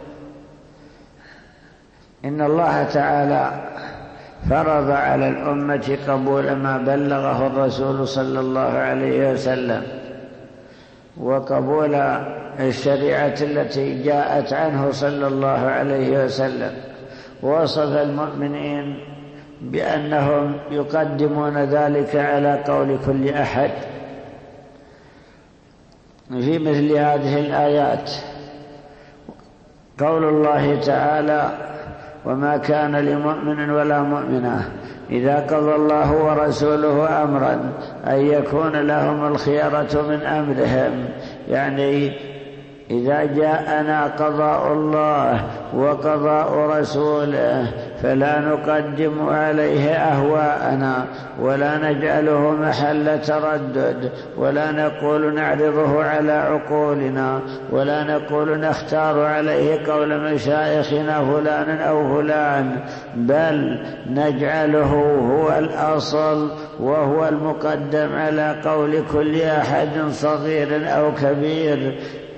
إن الله تعالى فرض على الأمة قبول ما بلغه الرسول صلى الله عليه وسلم، وقبول الشريعة التي جاءت عنه صلى الله عليه وسلم. ووصف المؤمنين بأنهم يقدمون ذلك على قول كل أحد. في مثل هذه الآيات قول الله تعالى: وما كان لمؤمن ولا مؤمنة إذا قضى الله ورسوله أمرا أن يكون لهم الخيرة من أمرهم، يعني إذا جاءنا قضاء الله وقضاء رسوله فلا نقدم عليه أهواءنا ولا نجعله محل تردد، ولا نقول نعرضه على عقولنا، ولا نقول نختار عليه قول مشايخنا فلان أو فلان، بل نجعله هو الأصل وهو المقدم على قول كل أحد صغير أو كبير،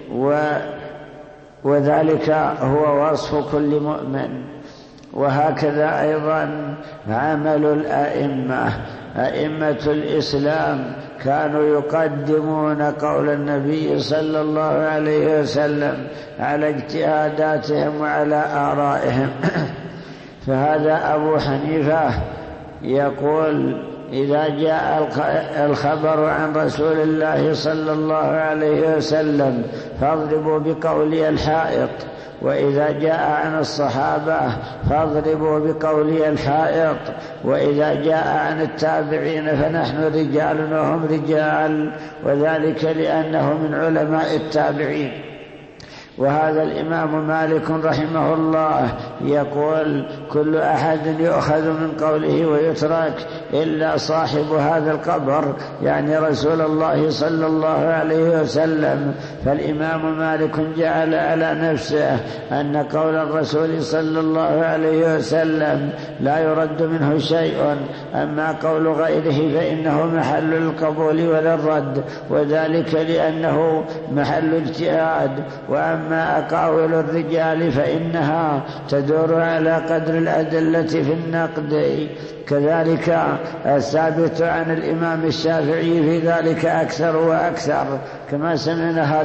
وذلك هو وصف كل مؤمن. وهكذا أيضا عمل الأئمة، أئمة الإسلام كانوا يقدمون قول النبي صلى الله عليه وسلم على اجتهاداتهم وعلى آرائهم. فهذا أبو حنيفة يقول: إذا جاء الخبر عن رسول الله صلى الله عليه وسلم فاضربوا بقولي الحائط، وإذا جاء عن الصحابة فاضربوا بقولي الحائط، وإذا جاء عن التابعين فنحن رجال وهم رجال، وذلك لأنه من علماء التابعين. وهذا الإمام مالك رحمه الله يقول: كل أحد يؤخذ من قوله ويترك إلا صاحب هذا القبر، يعني رسول الله صلى الله عليه وسلم. فالإمام مالك جعل على نفسه أن قول الرسول صلى الله عليه وسلم لا يرد منه شيء، أما قول غيره فإنه محل القبول ولا الرد، وذلك لأنه محل اجتهاد. وأما أقاويل الرجال فإنها تدور على قدر الأدلة في النقد. كذلك الثابت عن الإمام الشافعي في ذلك أكثر وأكثر، كما سمعنا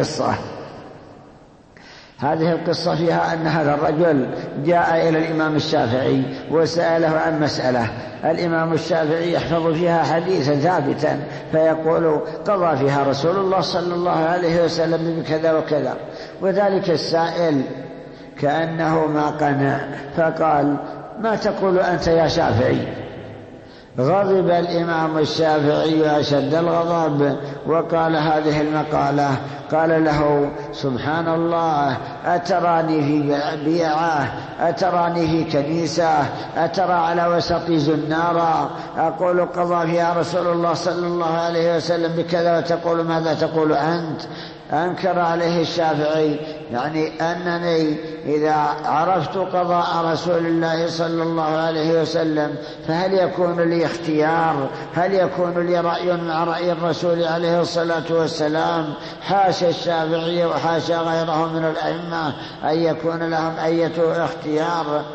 هذه القصة فيها أن هذا الرجل جاء إلى الإمام الشافعي وسأله عن مسألة، الإمام الشافعي يحفظ فيها حديثا ثابتا فيقول: قضى فيها رسول الله صلى الله عليه وسلم بكذا وكذا. وذلك السائل كأنه ما قنع فقال: ما تقول أنت يا شافعي؟ غضب الإمام الشافعي أشد الغضب وقال هذه المقالة. قال له: سبحان الله، أتراني في بيعة، أتراني في كنيسة، أترى على وسط زنارة أقول قضى فيها رسول الله صلى الله عليه وسلم بكذا وتقول ماذا تقول أنت؟ أنكر عليه الشافعي، يعني أنني إذا عرفت قضاء رسول الله صلى الله عليه وسلم فهل يكون لي اختيار؟ هل يكون لي رأي مع رأي الرسول عليه الصلاة والسلام؟ حاشا الشافعي وحاشا غيره من الأئمة أن يكون لهم أية اختيار.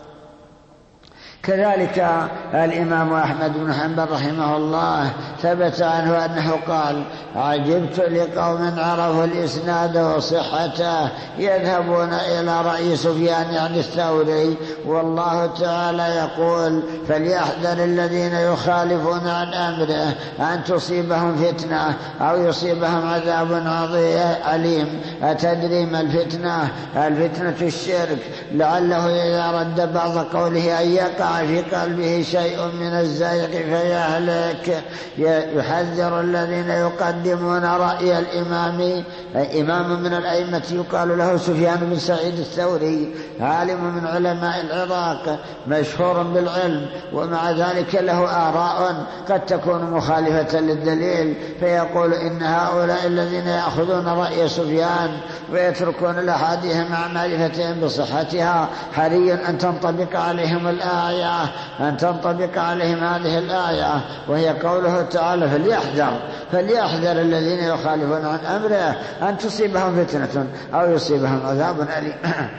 كذلك الإمام أحمد بن حنبل رحمه الله ثبت عنه أنه قال: عجبت لقوم عرفوا الإسناد وصحته يذهبون إلى رأي سفيان يعني الثوري، والله تعالى يقول: فليحذر الذين يخالفون عن أمره أن تصيبهم فتنة أو يصيبهم عذاب عليم. أتدري ما الفتنة؟ الفتنة الشرك، لعله إذا رد بعض قوله أن يقع في قلبه شيء من الزيغ فيهلك. يحذر الذين يقدمون رأي الإمام، إمام من الأئمة يقال له سفيان بن سعيد الثوري، عالم من علماء العراق مشهور بالعلم، ومع ذلك له آراء قد تكون مخالفة للدليل، فيقول: إن هؤلاء الذين يأخذون رأي سفيان ويتركون الأحاديث مع معرفتهم بصحتها حري أن تنطبق عليهم الآية، أن تنطبق عليهم هذه الآية، وهي قوله تعالى: فليحذر الذين يخالفون عن أمره أن تصيبهم فتنة أو يصيبهم عذاب أليم.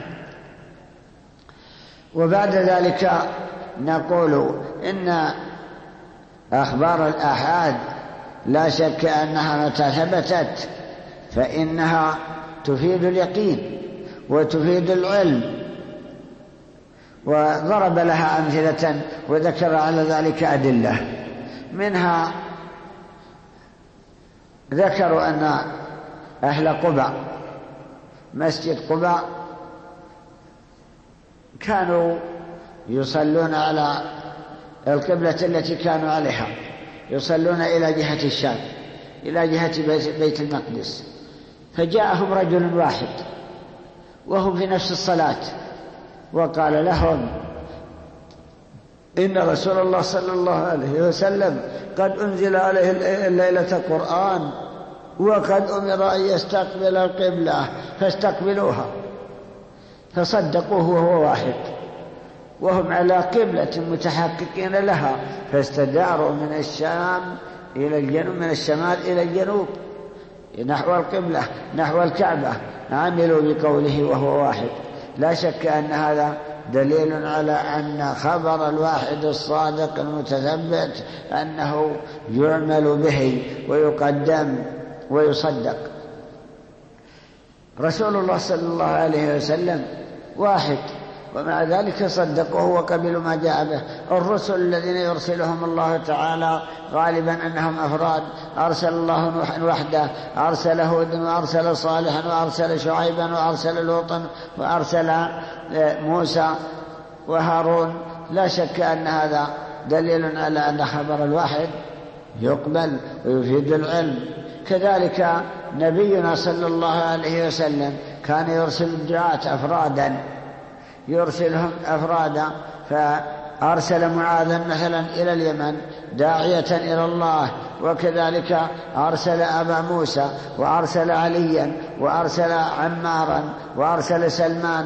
وبعد ذلك نقول إن أخبار الآحاد لا شك أنها متى ثبتت فإنها تفيد اليقين وتفيد العلم، وضرب لها أمثلة وذكر على ذلك أدلة. منها ذكروا أن أهل قباء. مسجد قباء كانوا يصلون على القبلة التي كانوا عليها، يصلون إلى جهة الشام، إلى جهة بيت المقدس. فجاءهم رجل واحد وهم في نفس الصلاة وقال لهم إن رسول الله صلى الله عليه وسلم قد أنزل عليه الليلة القرآن وقد أمر أن يستقبل القبلة فاستقبلوها. فصدقوه وهو واحد، وهم على قبلة متحققين لها، فاستداروا من الشام إلى الجنوب، من الشمال إلى الجنوب نحو القبلة نحو الكعبة، عملوا بقوله وهو واحد. لا شك أن هذا دليل على أن خبر الواحد الصادق المتثبت أنه يعمل به ويقدم ويصدق. رسول الله صلى الله عليه وسلم واحد، ومع ذلك صدقوه وقبلوا ما جاء به. الرسل الذين يرسلهم الله تعالى غالبا أنهم أفراد، أرسل الله نوحا وحده، أرسل هودا وأرسل صالحا وأرسل شعيبا وأرسل لوطا وأرسل موسى وهارون. لا شك أن هذا دليل على أن خبر الواحد يقبل ويفيد العلم. كذلك نبينا صلى الله عليه وسلم كان يرسل الدعاة أفرادا، يرسلهم أفرادا، فأرسل معاذا مثلا إلى اليمن داعية إلى الله، وكذلك أرسل أبا موسى وأرسل عليا وأرسل عمارا وأرسل سلمان،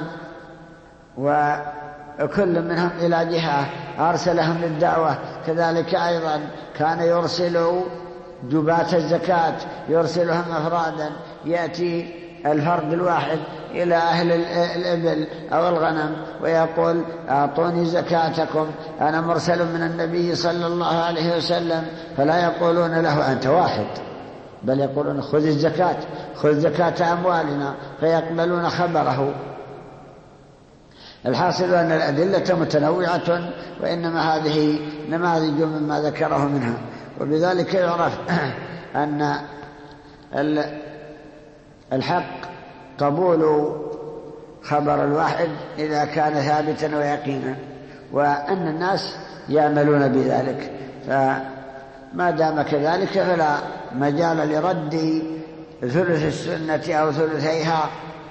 وكل منهم إلى جهة أرسلهم للدعوة. كذلك أيضا كان يرسل جباة الزكاة، يرسلهم أفرادا، يأتي الفرد الواحد إلى أهل الإبل أو الغنم ويقول أعطوني زكاتكم، أنا مرسل من النبي صلى الله عليه وسلم. فلا يقولون له أنت واحد، بل يقولون خذ الزكاة، خذ زكاة أموالنا، فيقبلون خبره. الحاصل أن الأدلة متنوعة، وإنما هذه نماذج مما ذكره منها. وبذلك يعرف أن الحق قبول خبر الواحد إذا كان ثابتا ويقينا، وأن الناس يعملون بذلك. فما دام كذلك فلا مجال لرد ثلث السنة أو ثلثيها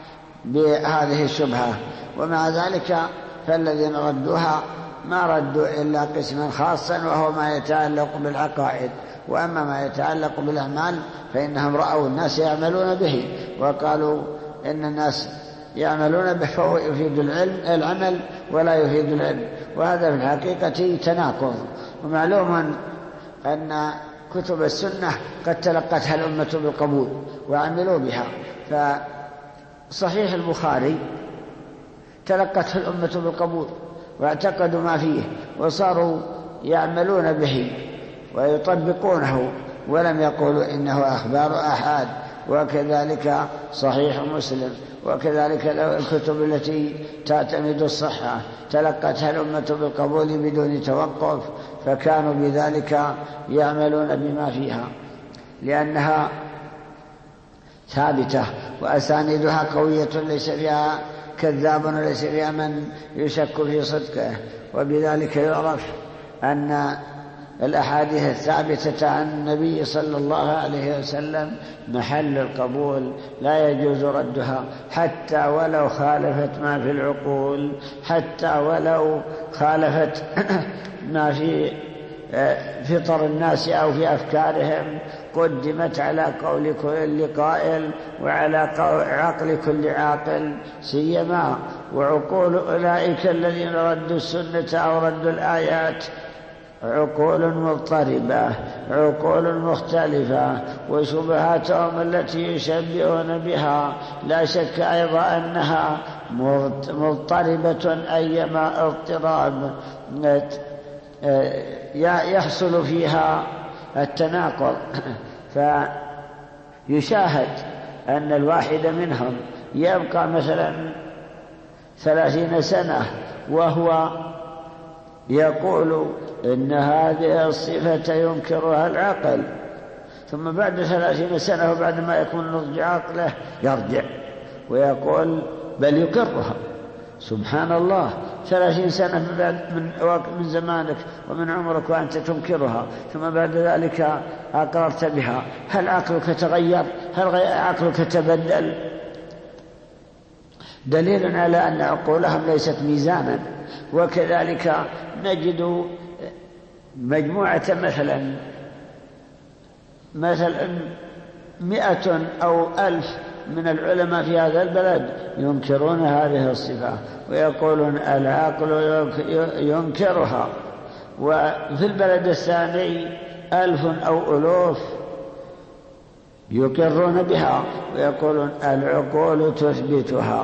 بهذه الشبهة. ومع ذلك فالذين ردوها ما ردوا إلا قسما خاصا، وهو ما يتعلق بالعقائد. وأما ما يتعلق بالأعمال فإنهم رأوا الناس يعملون به وقالوا إن الناس يعملون به فهو يفيد العمل ولا يفيد العلم، وهذا في الحقيقة تناقض. ومعلوم أن كتب السنة قد تلقتها الأمة بالقبول وعملوا بها. فصحيح البخاري تلقته الأمة بالقبول واعتقدوا ما فيه وصاروا يعملون به ويطبقونه، ولم يقولوا إنه أخبار أحد. وكذلك صحيح مسلم، وكذلك الكتب التي تعتمد الصحة تلقتها الأمة بالقبول بدون توقف، فكانوا بذلك يعملون بما فيها لأنها ثابتة وأسانيدها قوية، ليس فيها كذاب وليس فيها من يشك في صدقه. وبذلك يعرف أن الأحاديث الثابتة عن النبي صلى الله عليه وسلم محل القبول، لا يجوز ردها حتى ولو خالفت ما في العقول، حتى ولو خالفت ما في فطر الناس أو في أفكارهم، قدمت على قول كل قائل وعلى عقل كل عاقل، سيما وعقول أولئك الذين ردوا السنة أو ردوا الآيات عقول مضطربة، عقول مختلفة، وشبهاتهم التي يشبهون بها لا شك أيضا أنها مضطربة أيما اضطراب يحصل فيها التناقض. فيشاهد أن الواحد منهم يبقى مثلا 30 سنة وهو يقول إن هذه الصفة ينكرها العقل، ثم بعد 30 سنة وبعد ما يكون نضج عقله يرجع ويقول بل يقرها. سبحان الله، 30 سنة من زمانك ومن عمرك وأنت تنكرها، ثم بعد ذلك أقررت بها. هل عقلك تغير؟ هل عقلك تبدل؟ دليل على أن عقولهم ليست ميزانا. وكذلك نجد مجموعة مثلا 100 أو 1000 من العلماء في هذا البلد ينكرون هذه الصفة ويقولون العقل ينكرها، وفي البلد الثاني 1000 أو ألوف يقرون بها ويقولون العقول تثبتها.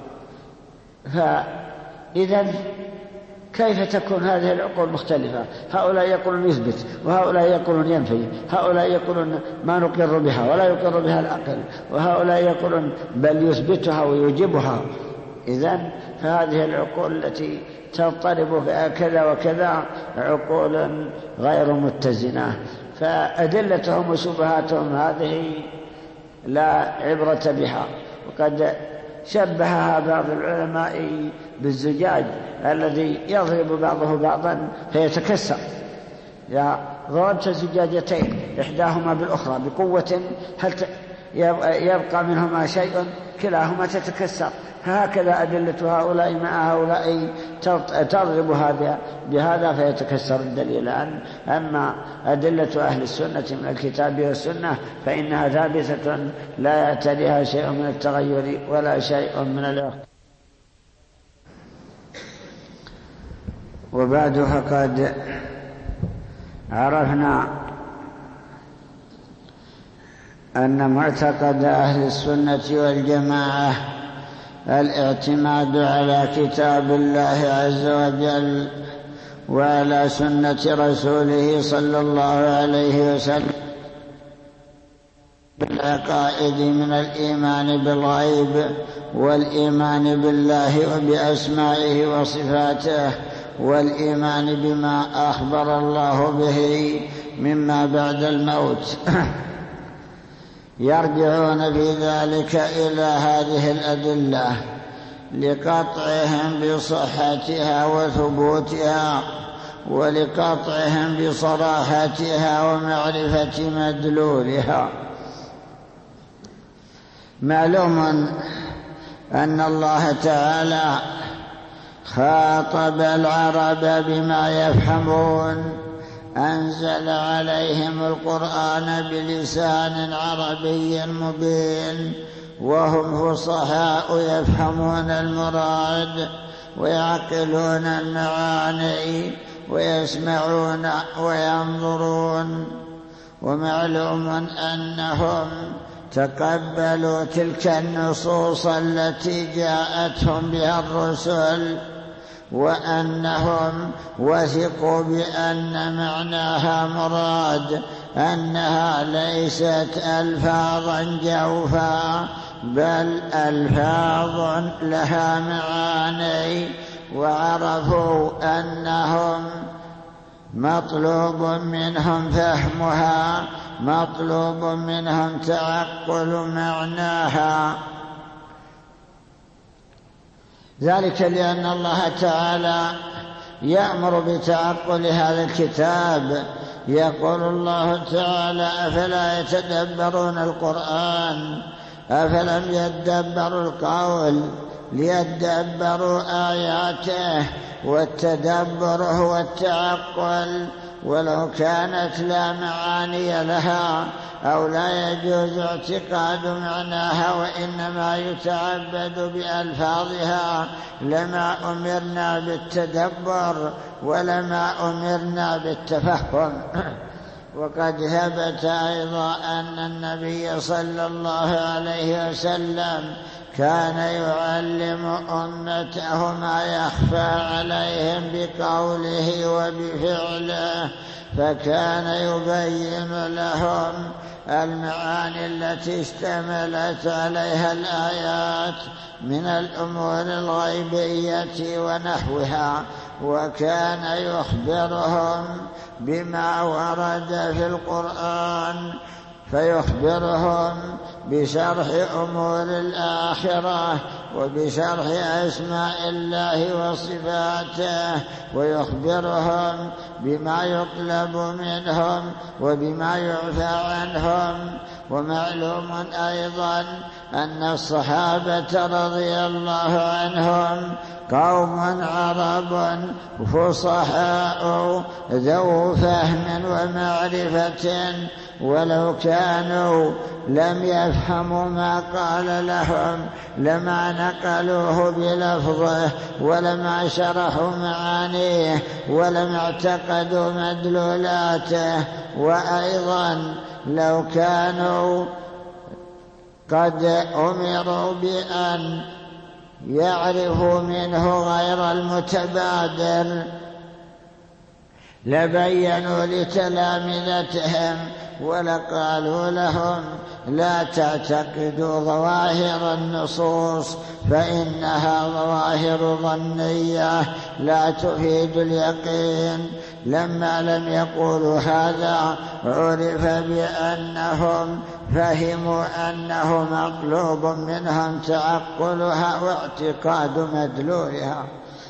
فإذا كيف تكون هذه العقول مختلفة؟ هؤلاء يقولون يثبت وهؤلاء يقولون ينفي، هؤلاء يقولون ما نقر بها ولا يقر بها العقل، وهؤلاء يقولون بل يثبتها ويوجبها. إذن فهذه العقول التي تضطرب كذا وكذا عقول غير متزنة، فأدلتهم وشبهاتهم هذه لا عبرة بها. وقد شبهها بعض العلماء بالزجاج الذي يضرب بعضه بعضا فيتكسر. إذا ضربت زجاجتين إحداهما بالأخرى بقوة هل يبقى منهما شيء؟ كلاهما تتكسر. هكذا أدلة هؤلاء مع هؤلاء تضرب هذا بهذا فيتكسر الدليل. أما أدلة أهل السنة من الكتاب والسنة فإنها ثابتة لا يعتريها شيء من التغير ولا شيء من الاختلاف. وبعد فقد عرفنا أن معتقد أهل السنة والجماعة الاعتماد على كتاب الله عز وجل وعلى سنة رسوله صلى الله عليه وسلم بالعقائد من الإيمان بالغيب والإيمان بالله وبأسمائه وصفاته والإيمان بما أخبر الله به مما بعد الموت. يرجعون في ذلك إلى هذه الأدلة لقطعهم بصحتها وثبوتها ولقطعهم بصراحتها ومعرفة مدلولها. معلوم أن الله تعالى خاطب العرب بما يفهمون، أنزل عليهم القرآن بلسان عربي مبين، وهم فصحاء يفهمون المراد ويعقلون المعاني ويسمعون وينظرون. ومعلوم أنهم تقبلوا تلك النصوص التي جاءتهم بها الرسل، وأنهم وثقوا بأن معناها مراد، أنها ليست ألفاظا جوفا بل ألفاظ لها معاني، وعرفوا أنهم مطلوب منهم فهمها، مطلوب منهم تعقل معناها. ذلك لأن الله تعالى يأمر بتعقل هذا الكتاب. يقول الله تعالى أفلا يتدبرون القرآن أفلم يدبروا القول ليدبروا آياته. والتدبر هو التعقل، ولو كانت لا معاني لها أو لا يجوز اعتقاد معناها وإنما يتعبد بألفاظها لما أمرنا بالتدبر ولما أمرنا بالتفهم. وقد ثبت أيضا أن النبي صلى الله عليه وسلم كان يعلم أمته ما يخفى عليهم بقوله وبفعله، فكان يبين لهم المعاني التي اشتملت عليها الآيات من الأمور الغيبية ونحوها، وكان يخبرهم بما ورد في القرآن فيخبرهم بشرح أمور الآخرة وبشرح أسماء الله وصفاته، ويخبرهم بما يطلب منهم وبما يعفى عنهم. ومعلوم أيضا أن الصحابة رضي الله عنهم قوم عرب فصحاء ذو فهم ومعرفة، ولو كانوا لم يفهموا ما قال لهم لما نقلوه بلفظه ولما شرحوا معانيه ولما اعتقدوا مدلولاته. وأيضا لو كانوا قد أمروا بأن يعرفوا منه غير المتبادر لبينوا لتلامذتهم ولقالوا لهم لا تعتقدوا ظواهر النصوص فإنها ظواهر ظنية لا تفيد اليقين. لما لم يقولوا هذا عرف بأنهم فهموا أنه مطلوب منهم تعقلها واعتقاد مدلولها.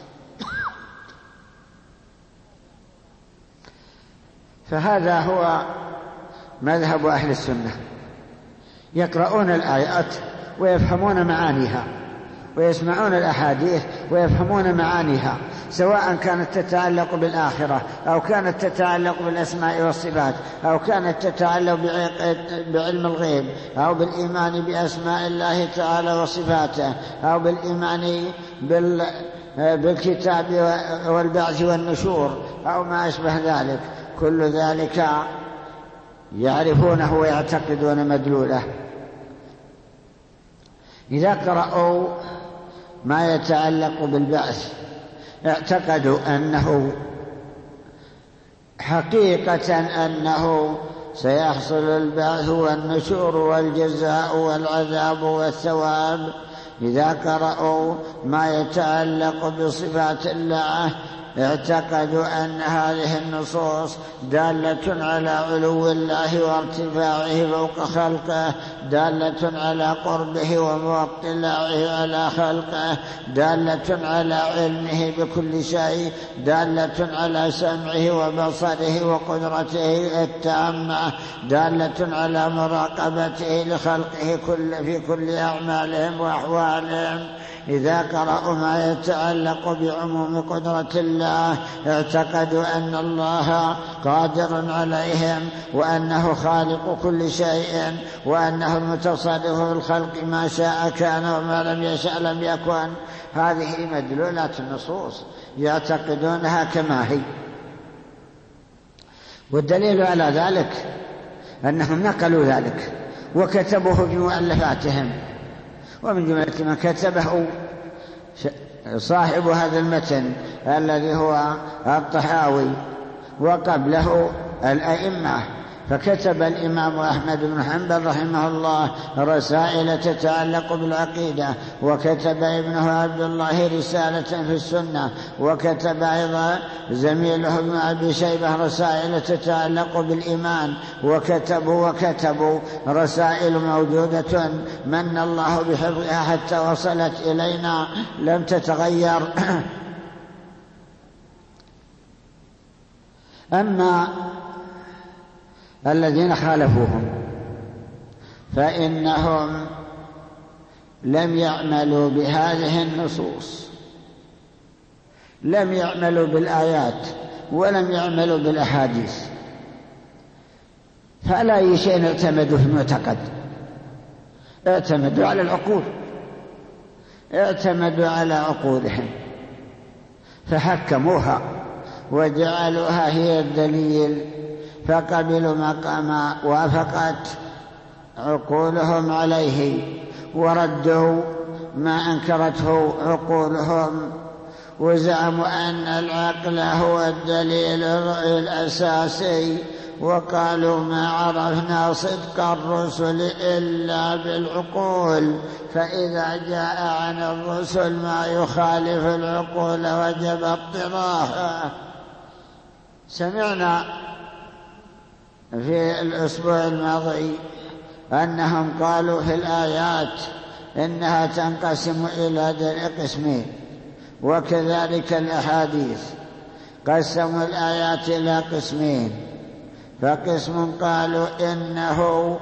فهذا هو مذهب أهل السنة، يقرؤون الآيات ويفهمون معانيها، ويسمعون الأحاديث ويفهمون معانيها، سواء كانت تتعلق بالآخرة أو كانت تتعلق بالأسماء والصفات أو كانت تتعلق بعلم الغيب أو بالإيمان بأسماء الله تعالى وصفاته أو بالإيمان بالكتاب والبعث والنشور أو ما أشبه ذلك. كل ذلك يعرفونه ويعتقدون مدلوله. إذا قرأوا ما يتعلق بالبعث اعتقدوا أنه حقيقة أنه سيحصل البعث والنشور والجزاء والعذاب والثواب. إذا قرأوا ما يتعلق بصفات الله اعتقدوا أن هذه النصوص دالة على علو الله وارتفاعه فوق خلقه، دالة على قربه ومطلعه على خلقه، دالة على علمه بكل شيء، دالة على سمعه وبصره وقدرته التامة، دالة على مراقبته لخلقه في كل أعمالهم وأحوالهم. إذا قرأوا ما يتعلق بعموم قدرة الله اعتقدوا أن الله قادر عليهم وأنه خالق كل شيء وأنه المتصرف في الخلق، ما شاء كان وما لم يشأ لم يكن. هذه مدلولات النصوص يعتقدونها كما هي. والدليل على ذلك أنهم نقلوا ذلك وكتبوه في مؤلفاتهم، ومن جملة ما كتبه صاحب هذا المتن الذي هو الطحاوي، وقبله الأئمة. فكتب الإمام أحمد بن حنبل رحمه الله رسائل تتعلق بالعقيدة، وكتب ابنه عبد الله رسالة في السنة، وكتب أيضا زميله ابن أبي شيبة رسائل تتعلق بالإيمان، وكتبوا رسائل موجودة من الله بحفظها حتى وصلت إلينا لم تتغير. أما الذين خالفوهم فإنهم لم يعملوا بهذه النصوص، لم يعملوا بالآيات ولم يعملوا بالأحاديث، فلا أي شيء اعتمدوا في المعتقد، اعتمدوا على العقول، اعتمدوا على عقولهم فحكموها وجعلوها هي الدليل، فقبلوا ما وافقت عقولهم عليه وردوا ما أنكرته عقولهم، وزعموا أن العقل هو الدليل الأساسي، وقالوا ما عرفنا صدق الرسل إلا بالعقول، فإذا جاء عن الرسل ما يخالف العقول وجب اضطراحه. سمعنا في الأسبوع الماضي أنهم قالوا في الآيات إنها تنقسم إلى قسمين، وكذلك الأحاديث قسموا الآيات إلى قسمين، فقسم قالوا إنه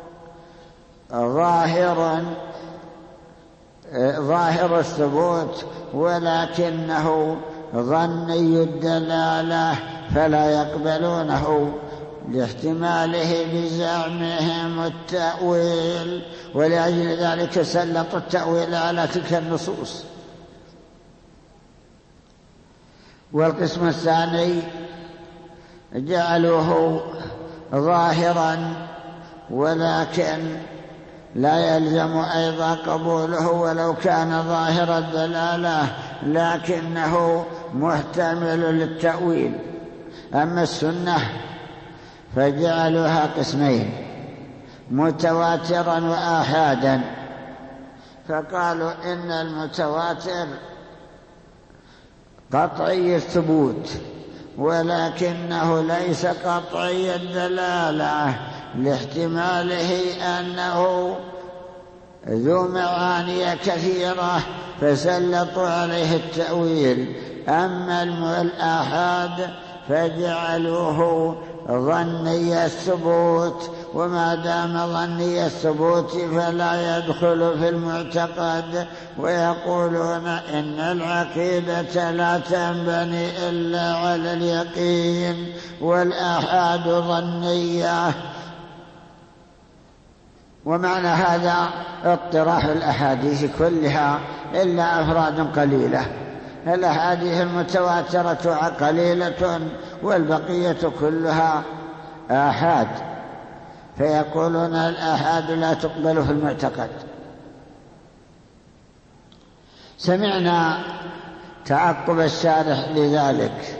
ظاهر الثبوت ولكنه ظني الدلالة فلا يقبلونه لاحتماله بزعمهم التأويل، ولأجل ذلك سلطوا التأويل على تلك النصوص. والقسم الثاني جعلوه ظاهرا ولكن لا يلزم أيضا قبوله ولو كان ظاهر الدلالة، لكنه محتمل للتأويل. أما السنة فجعلوها قسمين، متواترا وآحادا، فقالوا إن المتواتر قطعي الثبوت ولكنه ليس قطعي الدلالة لاحتماله أنه ذو معاني كثيرة فسلطوا عليه التأويل. أما الآحاد فجعلوه ظني الثبوت، وما دام ظني الثبوت فلا يدخل في المعتقد، ويقولون إن العقيدة لا تنبني إلا على اليقين، والآحاد ظنية. ومعنى هذا اطراح الأحاديث كلها إلا أفراد قليلة، الأحاديث المتواترة قليلة والبقية كلها آحاد، فيقولون الآحاد لا تقبل في المعتقد. سمعنا تعقب الشارح لذلك: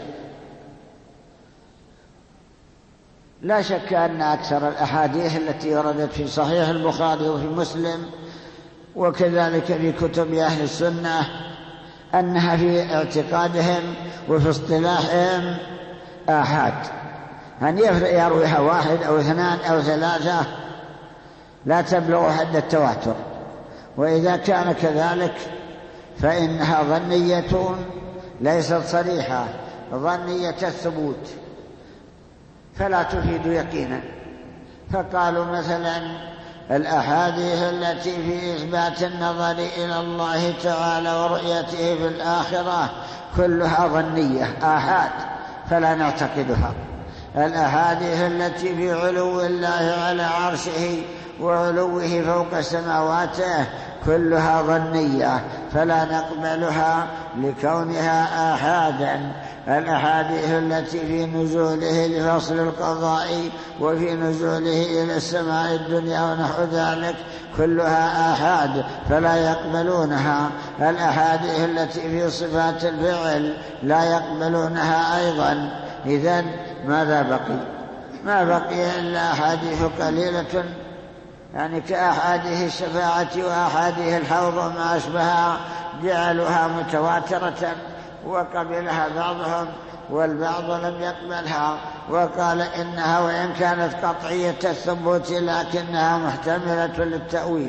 لا شك أن أكثر الأحاديث التي وردت في صحيح البخاري وفي مسلم وكذلك في كتب أهل السنة أنها في اعتقادهم وفي اصطلاحهم آحاد، أن يرويها واحد أو اثنان أو ثلاثة لا تبلغ حد التواتر، وإذا كان كذلك فإنها ظنية ليست صريحة، ظنية الثبوت فلا تفيد يقينا. فقالوا مثلا الأحاديث التي في إثبات النظر إلى الله تعالى ورؤيته في الآخرة كلها ظنية آحاد فلا نعتقدها. الأحاديث التي في علو الله على عرشه وعلوه فوق سماواته كلها ظنية فلا نقبلها لكونها آحادا. الأحاديث التي في نزوله لفصل القضاء وفي نزوله إلى السماء الدنيا ونحو ذلك كلها آحاد فلا يقبلونها. الأحاديث التي في صفات الفعل لا يقبلونها أيضا. إذن ماذا بقي؟ ما بقي إلا أحاديث قليلة، يعني كأحاديث الشفاعة وأحاديث الحوض وما أشبهها، جعلوها متواترة وقبلها بعضهم والبعض لم يقبلها، وقال إنها وإن كانت قطعية الثبوت لكنها محتملة للتأويل.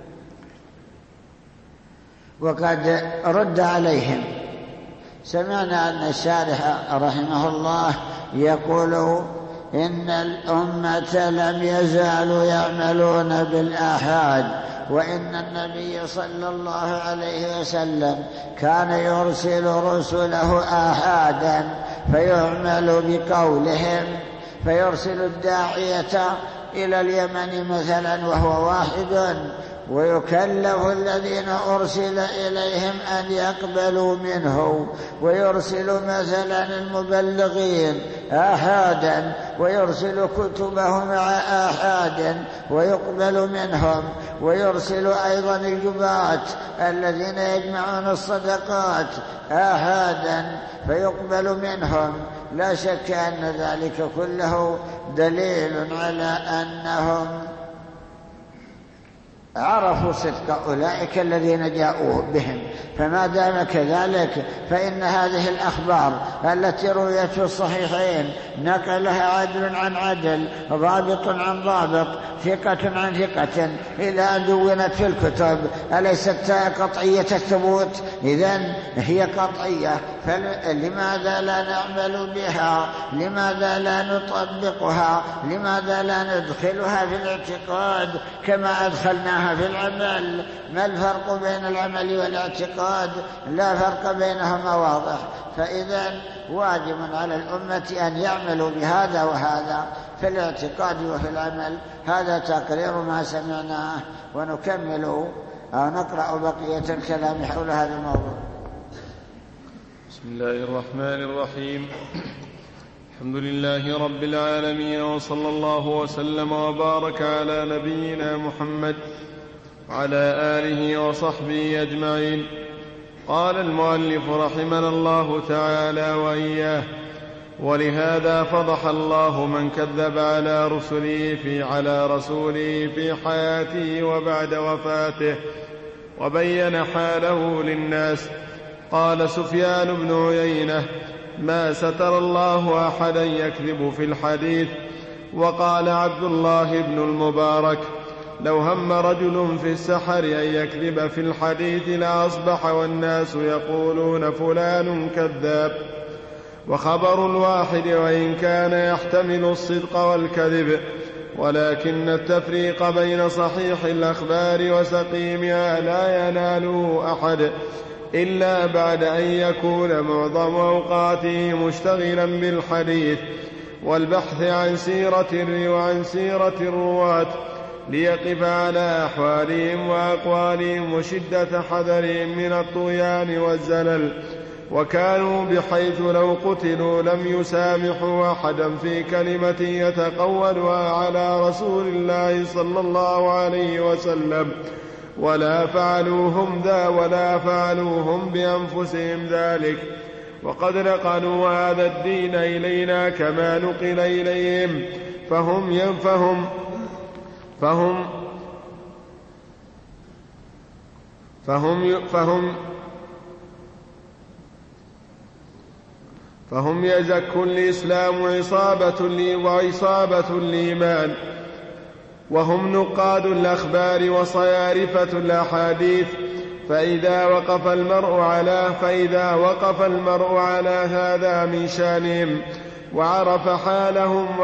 وقد رد عليهم. سمعنا أن الشارح رحمه الله يقول إن الأمة لم يزالوا يعملون بالآحاد، وإن النبي صلى الله عليه وسلم كان يرسل رسله آحادا فيعمل بقولهم، فيرسل الداعية إلى اليمن مثلا وهو واحد، ويكلف الذين أرسل إليهم أن يقبلوا منه، ويرسل مثلا المبلغين آحادا ويرسل كتبه مع آحاد ويقبل منهم، ويرسل أيضا الجباة الذين يجمعون الصدقات آحادا فيقبل منهم. لا شك أن ذلك كله دليل على أنهم عرفوا صدق أولئك الذين جاءوا بهم. فما دام كذلك فإن هذه الأخبار التي رويت في الصحيحين نقلها عدل عن عدل، ضابط عن ضابط، ثقة عن ثقة، إذا دونت في الكتب أليست قطعية الثبوت؟ إذن هي قطعية، فلماذا لا نعمل بها؟ لماذا لا نطبقها؟ لماذا لا ندخلها في الاعتقاد كما أدخلناها في العمل؟ ما الفرق بين العمل والاعتقاد؟ لا فرق بينهما واضح. فإذا واجب على الأمة أن يعملوا بهذا وهذا في الاعتقاد وفي العمل. هذا تقرير ما سمعناه، ونكمل أو نقرأ بقية الكلام حول هذا الموضوع. بسم الله الرحمن الرحيم. الحمد لله رب العالمين، وصلى الله وسلم وبارك على نبينا محمد وعلى آله وصحبه أجمعين. قال المؤلف رحمنا الله تعالى وإياه: ولهذا فضح الله من كذب على رسوله في حياته وبعد وفاته، وبين حاله للناس. قال سفيان بن عيينة: ما ستر الله أحدا يكذب في الحديث. وقال عبد الله بن المبارك: لو هم رجل في السحر أن يكذب في الحديث لأصبح والناس يقولون فلان كذاب. وخبر الواحد وإن كان يحتمل الصدق والكذب، ولكن التفريق بين صحيح الأخبار وسقيمها لا يناله أحد إلا بعد أن يكون معظم أوقاته مشتغلا بالحديث والبحث عن سيرة الرواة، ليقف على أحوالهم وأقوالهم وشدة حذرهم من الطغيان والزلل. وكانوا بحيث لو قتلوا لم يسامحوا أحدا في كلمة يتقولها على رسول الله صلى الله عليه وسلم، ولا فعلوهم بأنفسهم ذلك. وقد نقلوا هذا الدين إلينا كما نقل إليهم، فهم يزك الإسلام وعصابة الإيمان، وهم نقاد الأخبار وصيارفة الأحاديث. فإذا وقف المرء على هذا من شانهم وعرف حالهم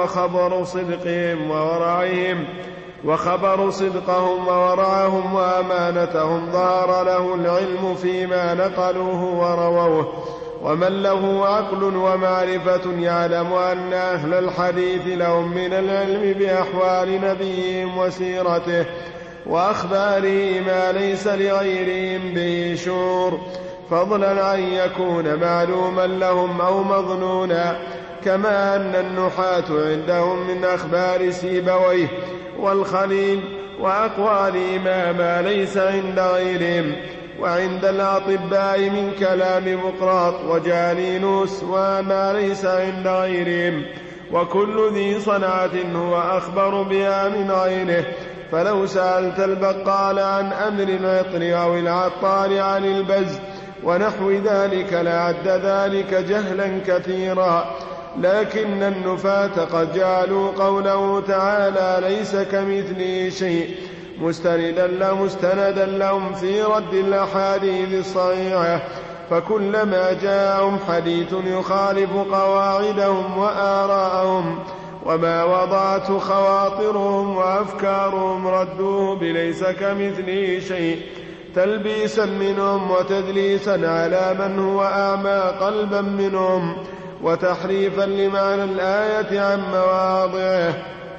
وخبر صدقهم وورعهم وأمانتهم، ظهر له العلم فيما نقلوه ورووه. ومن له عقل ومعرفة يعلم أن أهل الحديث لهم من العلم بأحوال نبيهم وسيرته وأخباره ما ليس لغيرهم به شعور، فضلا عن يكون معلوما لهم أو مظنونا، كما أن النحاة عندهم من أخبار سيبويه والخليل وأقوال ما ليس عند غيرهم، وعند الأطباء من كلام بقراط وجالينوس وما ليس عند غيرهم. وكل ذي صنعة هو أخبر بها من غيره. فلو سألت البقال عن أمر العطر أو العطار عن البز ونحو ذلك لعد ذلك جهلا كثيرا. لكن النفاة قد جعلوا قوله تعالى ليس كمثله شيء مستندا لهم في رد الأحاديث الصحيحة، فكلما جاءهم حديث يخالف قواعدهم وآراءهم وما وضعته خواطرهم وأفكارهم ردوه بليس كمثله شيء، تلبيسا منهم وتدليسا على من هو أعمى قلبا منهم، وتحريفا لمعنى الآية عن مواضعه.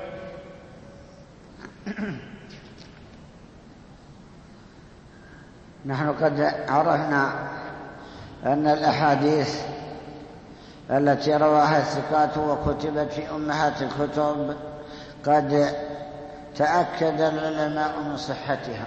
نحن قد عرفنا أن الأحاديث التي رواها الثقات وكتبت في أمهات الكتب قد تأكد العلماء من صحتها.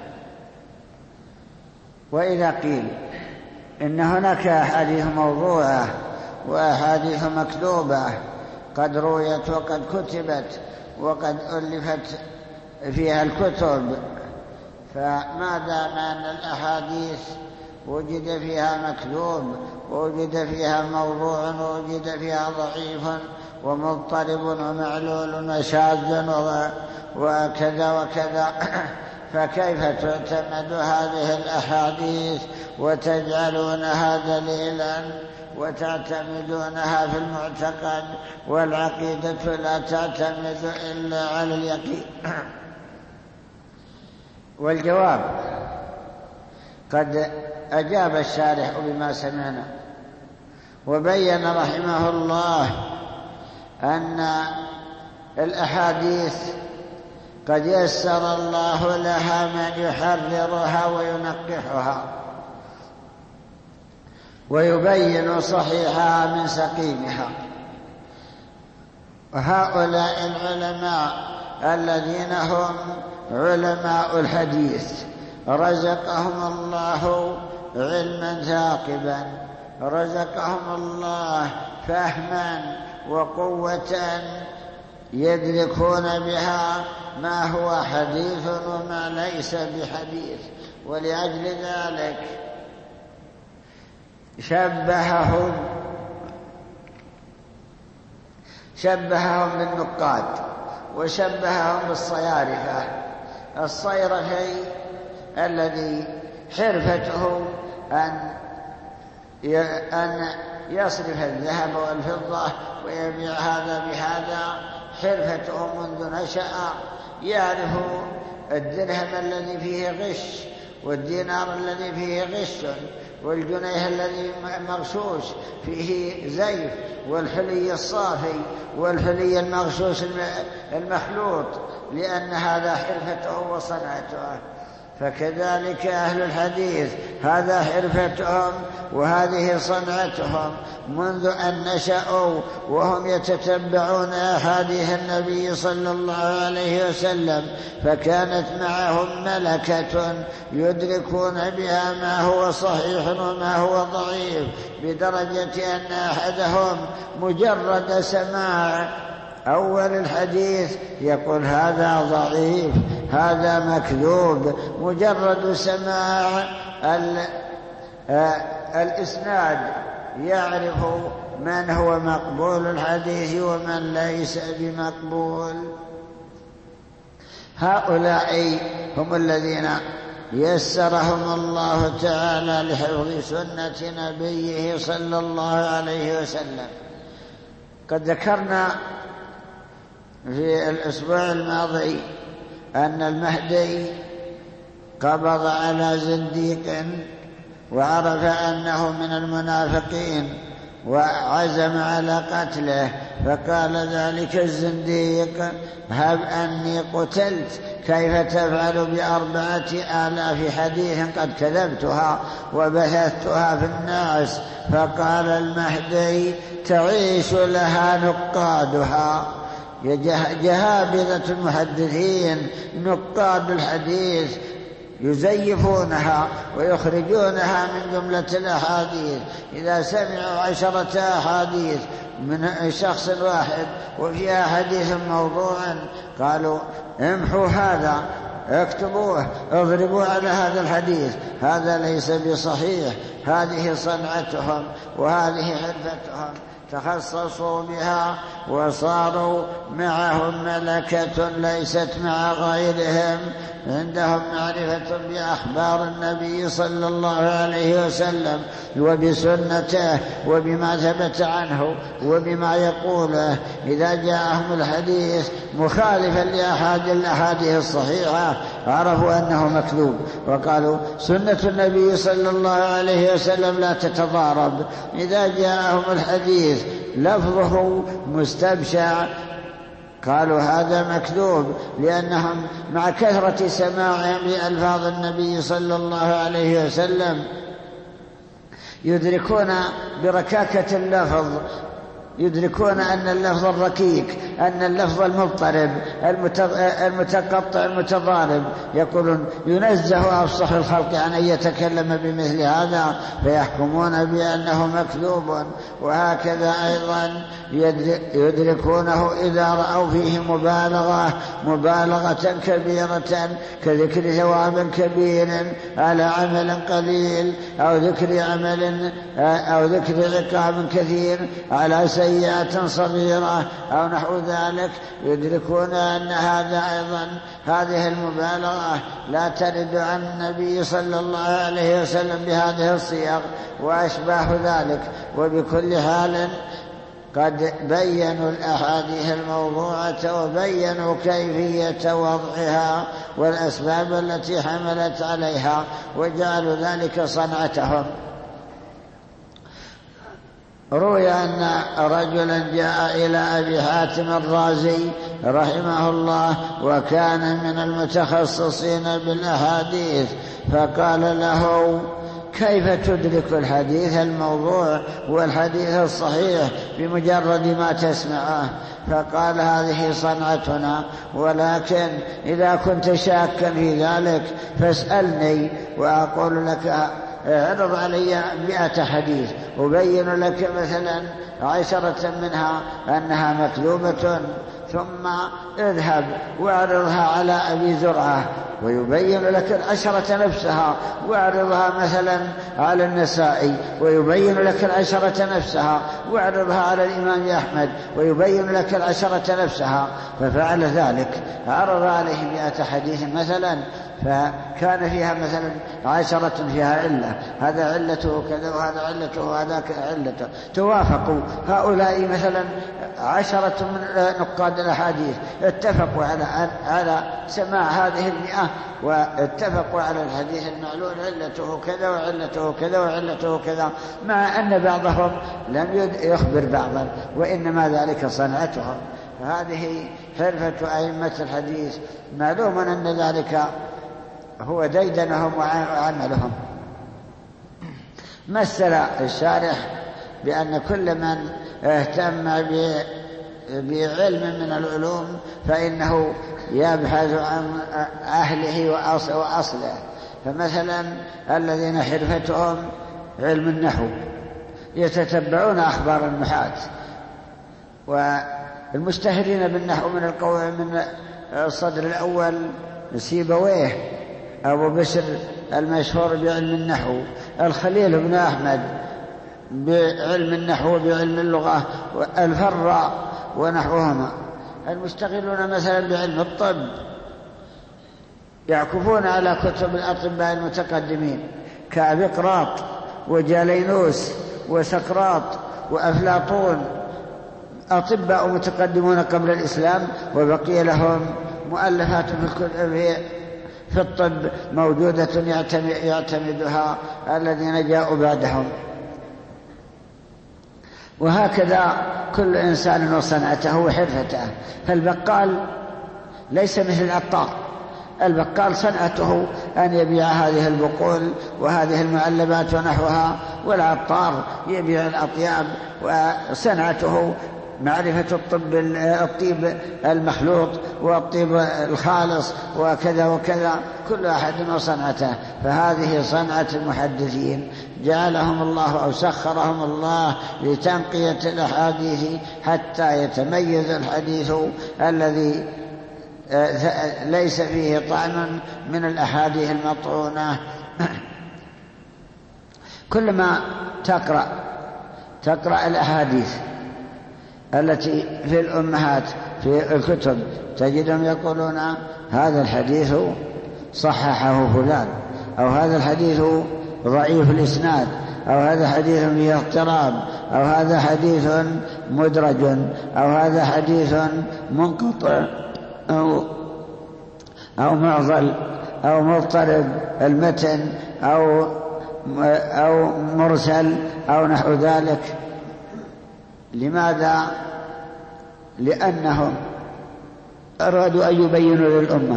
وإذا قيل إن هناك أحاديث موضوعة وأحاديث مكذوبة قد رويت وقد كتبت وقد ألفت فيها الكتب، فما دام أن الأحاديث وجد فيها مكذوب ووجد فيها موضوع ووجد فيها ضعيف ومضطرب ومعلول وشاذ وكذا وكذا، فكيف تعتمد هذه الأحاديث وتجعلونها دليلا وتعتمدونها في المعتقد، والعقيدة لا تعتمد إلا على اليقين؟ والجواب قد أجاب الشارح بما سمعنا، وبين رحمه الله أن الأحاديث قد يسر الله لها من يحررها وينقحها ويبين صحيحها من سقيمها. وهؤلاء العلماء الذين هم علماء الحديث رزقهم الله علما ثاقبا، رزقهم الله فهما وقوة يدركون بها ما هو حديث وما ليس بحديث. ولأجل ذلك شبههم بالنقاد وشبههم بالصيارفة. الصيرفي الذي حرفته أن يصرف الذهب والفضة ويبيع هذا بهذا، حرفته منذ نشأ، يعرف الدرهم الذي فيه غش والدينار الذي فيه غش والجنيه الذي مغشوش فيه زيف والحلي الصافي والحلي المغشوش المخلوط، لأن هذا حرفته وصنعته. فكذلك أهل الحديث هذا حرفتهم وهذه صنعتهم منذ أن نشأوا وهم يتتبعون أحاديث النبي صلى الله عليه وسلم، فكانت معهم ملكة يدركون بها ما هو صحيح وما هو ضعيف، بدرجة أن أحدهم مجرد سماع أول الحديث يقول هذا ضعيف هذا مكذوب، مجرد سماع الإسناد يعرف من هو مقبول الحديث ومن ليس بمقبول. هؤلاء هم الذين يسرهم الله تعالى لحفظ سنة نبيه صلى الله عليه وسلم. قد ذكرنا في الأسبوع الماضي أن المهدي قبض على زنديق وعرف أنه من المنافقين وعزم على قتله، فقال ذلك الزنديق هب أني قتلت كيف تفعل ب4,000 حديث قد كذبتها وبثثتها في الناس؟ فقال المهدي تعيش لها نقادها. جهابذة المحدثين نقاد الحديث يزيفونها ويخرجونها من جملة الأحاديث. إذا سمعوا 10 أحاديث من شخص واحد وفيها حديث موضوع قالوا امحوا هذا، اكتبوه، اضربوا على هذا الحديث، هذا ليس بصحيح. هذه صنعتهم وهذه حرفتهم، تخصصوا بها وصاروا معهم ملكة ليست مع غيرهم، عندهم معرفة بأخبار النبي صلى الله عليه وسلم وبسنته وبما ثبت عنه وبما يقوله. إذا جاءهم الحديث مخالفا لأحد الأحاديث الصحيحة عرفوا أنه مكذوب، وقالوا سنة النبي صلى الله عليه وسلم لا تتضارب. إذا جاءهم الحديث لفظه مستبشع قالوا هذا مكذوب، لأنهم مع كثرة سماعهم لألفاظ النبي صلى الله عليه وسلم يدركون بركاكة اللفظ، يدركون أن اللفظ الركيك أن اللفظ المضطرب المتقطع المتضارب يقولون ينزه أفصح الخلق عن أن يتكلم بمثل هذا، فيحكمون بأنه مكذوب. وهكذا أيضا يدركونه إذا رأوا فيه مبالغة كبيرة كذكر ثواب كبير على عمل قليل، أو ذكر عقاب كثير على سيئة صغيرة أو نحو ذلك، يدركون أن هذا أيضا هذه المبالغة لا ترد عن النبي صلى الله عليه وسلم بهذه الصيغ وأشباه ذلك. وبكل حال قد بيّنوا الأحاديث الموضوعة وبيّنوا كيفية وضعها والأسباب التي حملت عليها وجعلوا ذلك صنعتهم. روي أن رجلا جاء إلى أبي حاتم الرازي رحمه الله وكان من المتخصصين بالأحاديث، فقال له: كيف تدرك الحديث الموضوع والحديث الصحيح بمجرد ما تسمعه؟ فقال: هذه صنعتنا، ولكن إذا كنت شاكا في ذلك فاسألني وأقول لك اعرض علي 100 حديث أبين لك مثلا 10 منها أنها مكذوبة، ثم اذهب واعرضها على أبي زرعة ويبين لك 10 نفسها، واعرضها مثلا على النسائي ويبين لك 10 نفسها، واعرضها على الإمام أحمد ويبين لك 10 نفسها. ففعل ذلك، عرض عليه 100 حديث مثلا، فكان فيها مثلا 10 فيها علة، هذا علته كذا وهذا علته وهذا علته، توافقوا هؤلاء مثلا 10 من نقاد الأحاديث اتفقوا على سماع هذه 100 واتفقوا على الحديث المعلول علته كذا وعلته كذا وعلته كذا، مع أن بعضهم لم يخبر بعضا، وإنما ذلك صنعتهم. فهذه حرفة أئمة الحديث، معلوم أن ذلك هو ديدنهم وعملهم. مثل الشارح بأن كل من اهتم بعلم من العلوم فإنه يبحث عن أهله وأصله. فمثلا الذين حرفتهم علم النحو يتتبعون أخبار النحاة، والمشتهرين بالنحو من الصدر الأول سيبويه، أبو بشر المشهور بعلم النحو، الخليل بن أحمد بعلم النحو بعلم اللغة، الفراء ونحوهما. المشتغلون مثلا بعلم الطب يعكفون على كتب الأطباء المتقدمين كأبقراط وجالينوس وسقراط وأفلاطون، أطباء متقدمون قبل الإسلام، وبقي لهم مؤلفات في الطب موجودة يعتمدها الذين جاءوا بعدهم. وهكذا كل إنسان وصنعته وحرفته. فالبقال ليس مثل العطار، البقال صنعته أن يبيع هذه البقول وهذه المعلبات ونحوها، والعطار يبيع الأطياب، وصنعته معرفة الطيب المخلوط والطيب الخالص وكذا وكذا، كل أحد وصنعته. فهذه صنعة المحدثين، جعلهم الله أو سخرهم الله لتنقية الأحاديث حتى يتميز الحديث الذي ليس فيه طعن من الأحاديث المطعونة. كلما تقرأ الأحاديث التي في الأمهات في الكتب تجدهم يقولون هذا الحديث صححه فلان، أو هذا الحديث ضعيف الإسناد، أو هذا حديث فيه اضطراب، أو هذا حديث مدرج، أو هذا حديث منقطع أو معضل أو مضطرب المتن أو مرسل أو نحو ذلك. لماذا؟ لأنهم أرادوا أن يبينوا للأمة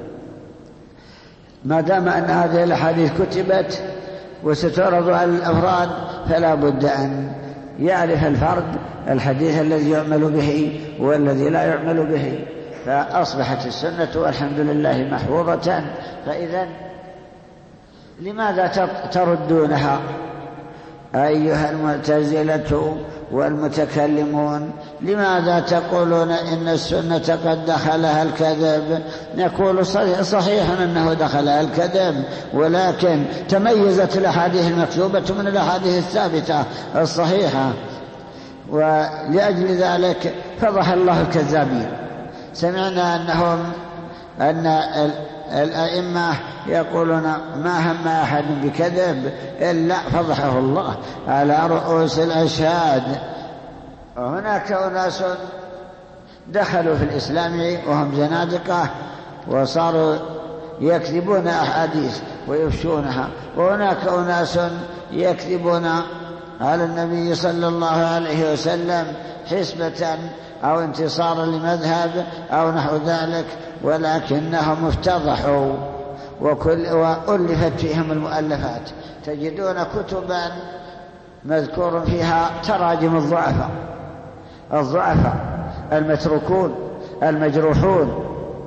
ما دام أن هذه الأحاديث كتبت وستعرض على الأفراد، فلا بد أن يعرف الفرد الحديث الذي يعمل به والذي لا يعمل به. فأصبحت السنة والحمد لله محفوظة. فإذا لماذا تردونها أيها المعتزلة والمتكلمون؟ لماذا تقولون إن السنة قد دخلها الكذب؟ نقول صحيح أنه دخلها الكذب، ولكن تميزت الأحاديث المكذوبة من الأحاديث الثابتة الصحيحة، ولأجل ذلك فضح الله الكذابين. سمعنا أن الأئمة يقولون ما هم أحد بكذب إلا فضحه الله على رؤوس الأشهاد. هناك أناس دخلوا في الإسلام وهم زنادقة وصاروا يكذبون أحاديث ويفشونها، وهناك أناس يكذبون على النبي صلى الله عليه وسلم حسبة أو انتصارا لمذهب أو نحو ذلك، ولكنهم افتضحوا وألفت فيهم المؤلفات. تجدون كتبا مذكور فيها تراجم الضعفاء المتروكون المجروحون،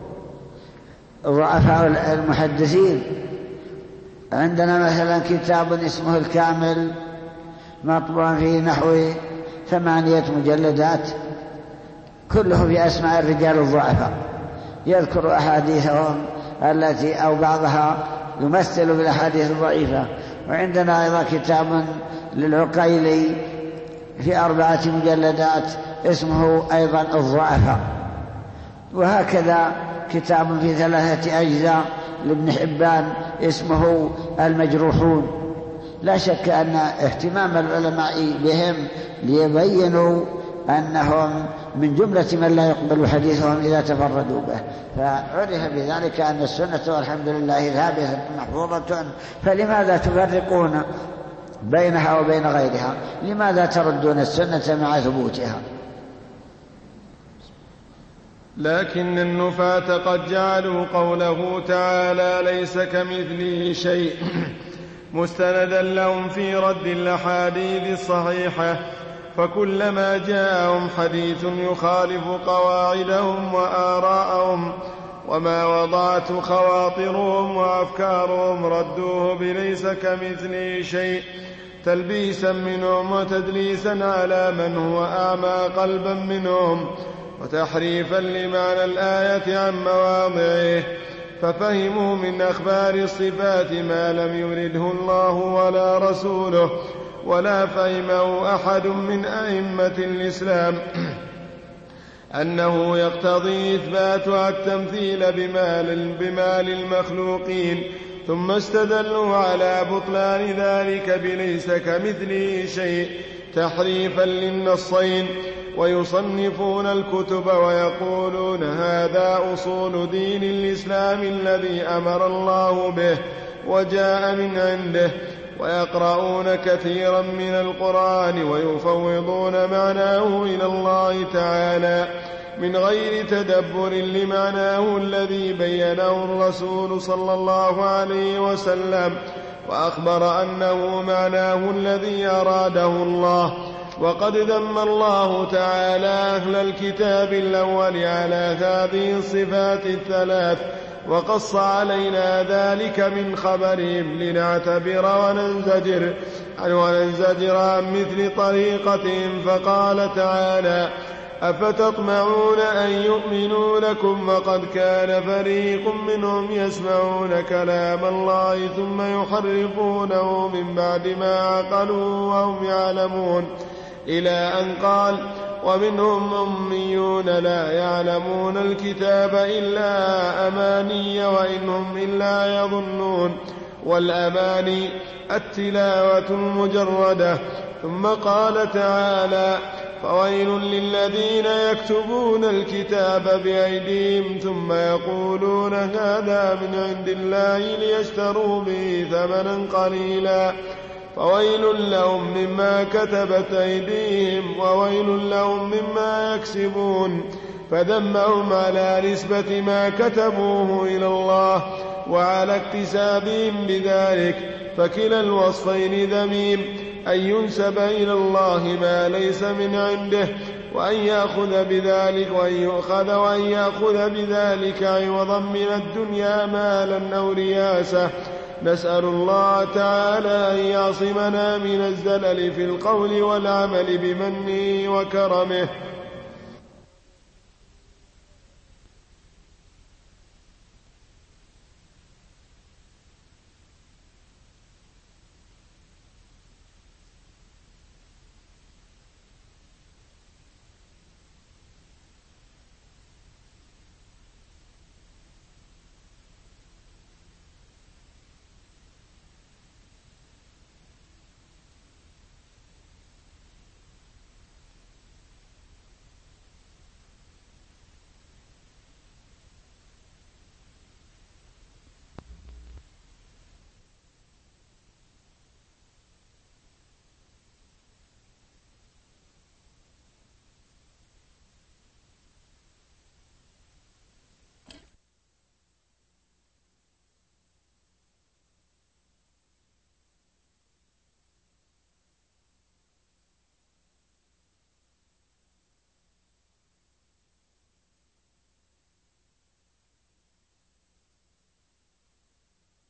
ضعفاء المحدثين. عندنا مثلا كتاب اسمه الكامل مطبوع في نحو 8 مجلدات كله في أسماء الرجال الضعفاء، يذكر أحاديثهم التي أو بعضها يمثل بالأحاديث الضعيفة. وعندنا أيضا كتاب للعقيلي في 4 مجلدات اسمه أيضا الضعفاء. وهكذا كتاب في 3 أجزاء لابن حبان اسمه المجروحون. لا شك أن اهتمام العلماء بهم ليبينوا أنهم من جملة من لا يقبل حديثهم إذا تفردوا به، فعرف بذلك أن السنة والحمد لله ثابتة محفوظة. فلماذا تفرقون بينها وبين غيرها؟ لماذا تردون السنة مع ثبوتها؟ لكن النفاة قد جعلوا قوله تعالى ليس كمثله شيء مستندا لهم في رد الأحاديث الصحيحة، فكلما جاءهم حديث يخالف قواعدهم وآراءهم وما وضعته خواطرهم وأفكارهم ردوه بليس كمثله شيء، تلبيسا منهم وتدليسا على من هو أعمى قلبا منهم، وتحريفا لمعنى الآية عن مواضعه، ففهموا من أخبار الصفات ما لم يرده الله ولا رسوله ولا فهمه أحد من أئمة الإسلام، أنه يقتضي إثباتها التمثيل بمال المخلوقين، ثم استدلوا على بطلان ذلك بليس كمثله شيء تحريفا للنصين، ويصنفون الكتب ويقولون هذا أصول دين الإسلام الذي أمر الله به وجاء من عنده، ويقرؤون كثيرا من القرآن ويفوضون معناه إلى الله تعالى من غير تدبر لمعناه الذي بينه الرسول صلى الله عليه وسلم وأخبر أنه معناه الذي أراده الله. وقد ذم الله تعالى أهل الكتاب الأول على هذه الصفات الثلاث، وقص علينا ذلك من خبرهم لنعتبر وننزجر عن مثل طريقتهم. فقال تعالى أفتطمعون أن يؤمنوا لكم وقد كان فريق منهم يسمعون كلام الله ثم يحرفونه من بعد ما عقلوه وهم يعلمون، إلى أن قال ومنهم أميون لا يعلمون الكتاب إلا أماني وإنهم إلا يظنون، والأماني التلاوة المجردة. ثم قال تعالى فويل للذين يكتبون الكتاب بأيديهم ثم يقولون هذا من عند الله ليشتروا به ثمنا قليلا، فويل لهم مما كتبت أيديهم وويل لهم مما يكسبون. فذمهم على نسبة ما كتبوه إلى الله وعلى اكتسابهم بذلك، فكلا الوصفين ذميم، أن ينسب إلى الله ما ليس من عنده وأن يأخذ بذلك عوضا من الدنيا مالا أو رياسة. نسأل الله تعالى أن يعصمنا من الزلل في القول والعمل بمنه وكرمه.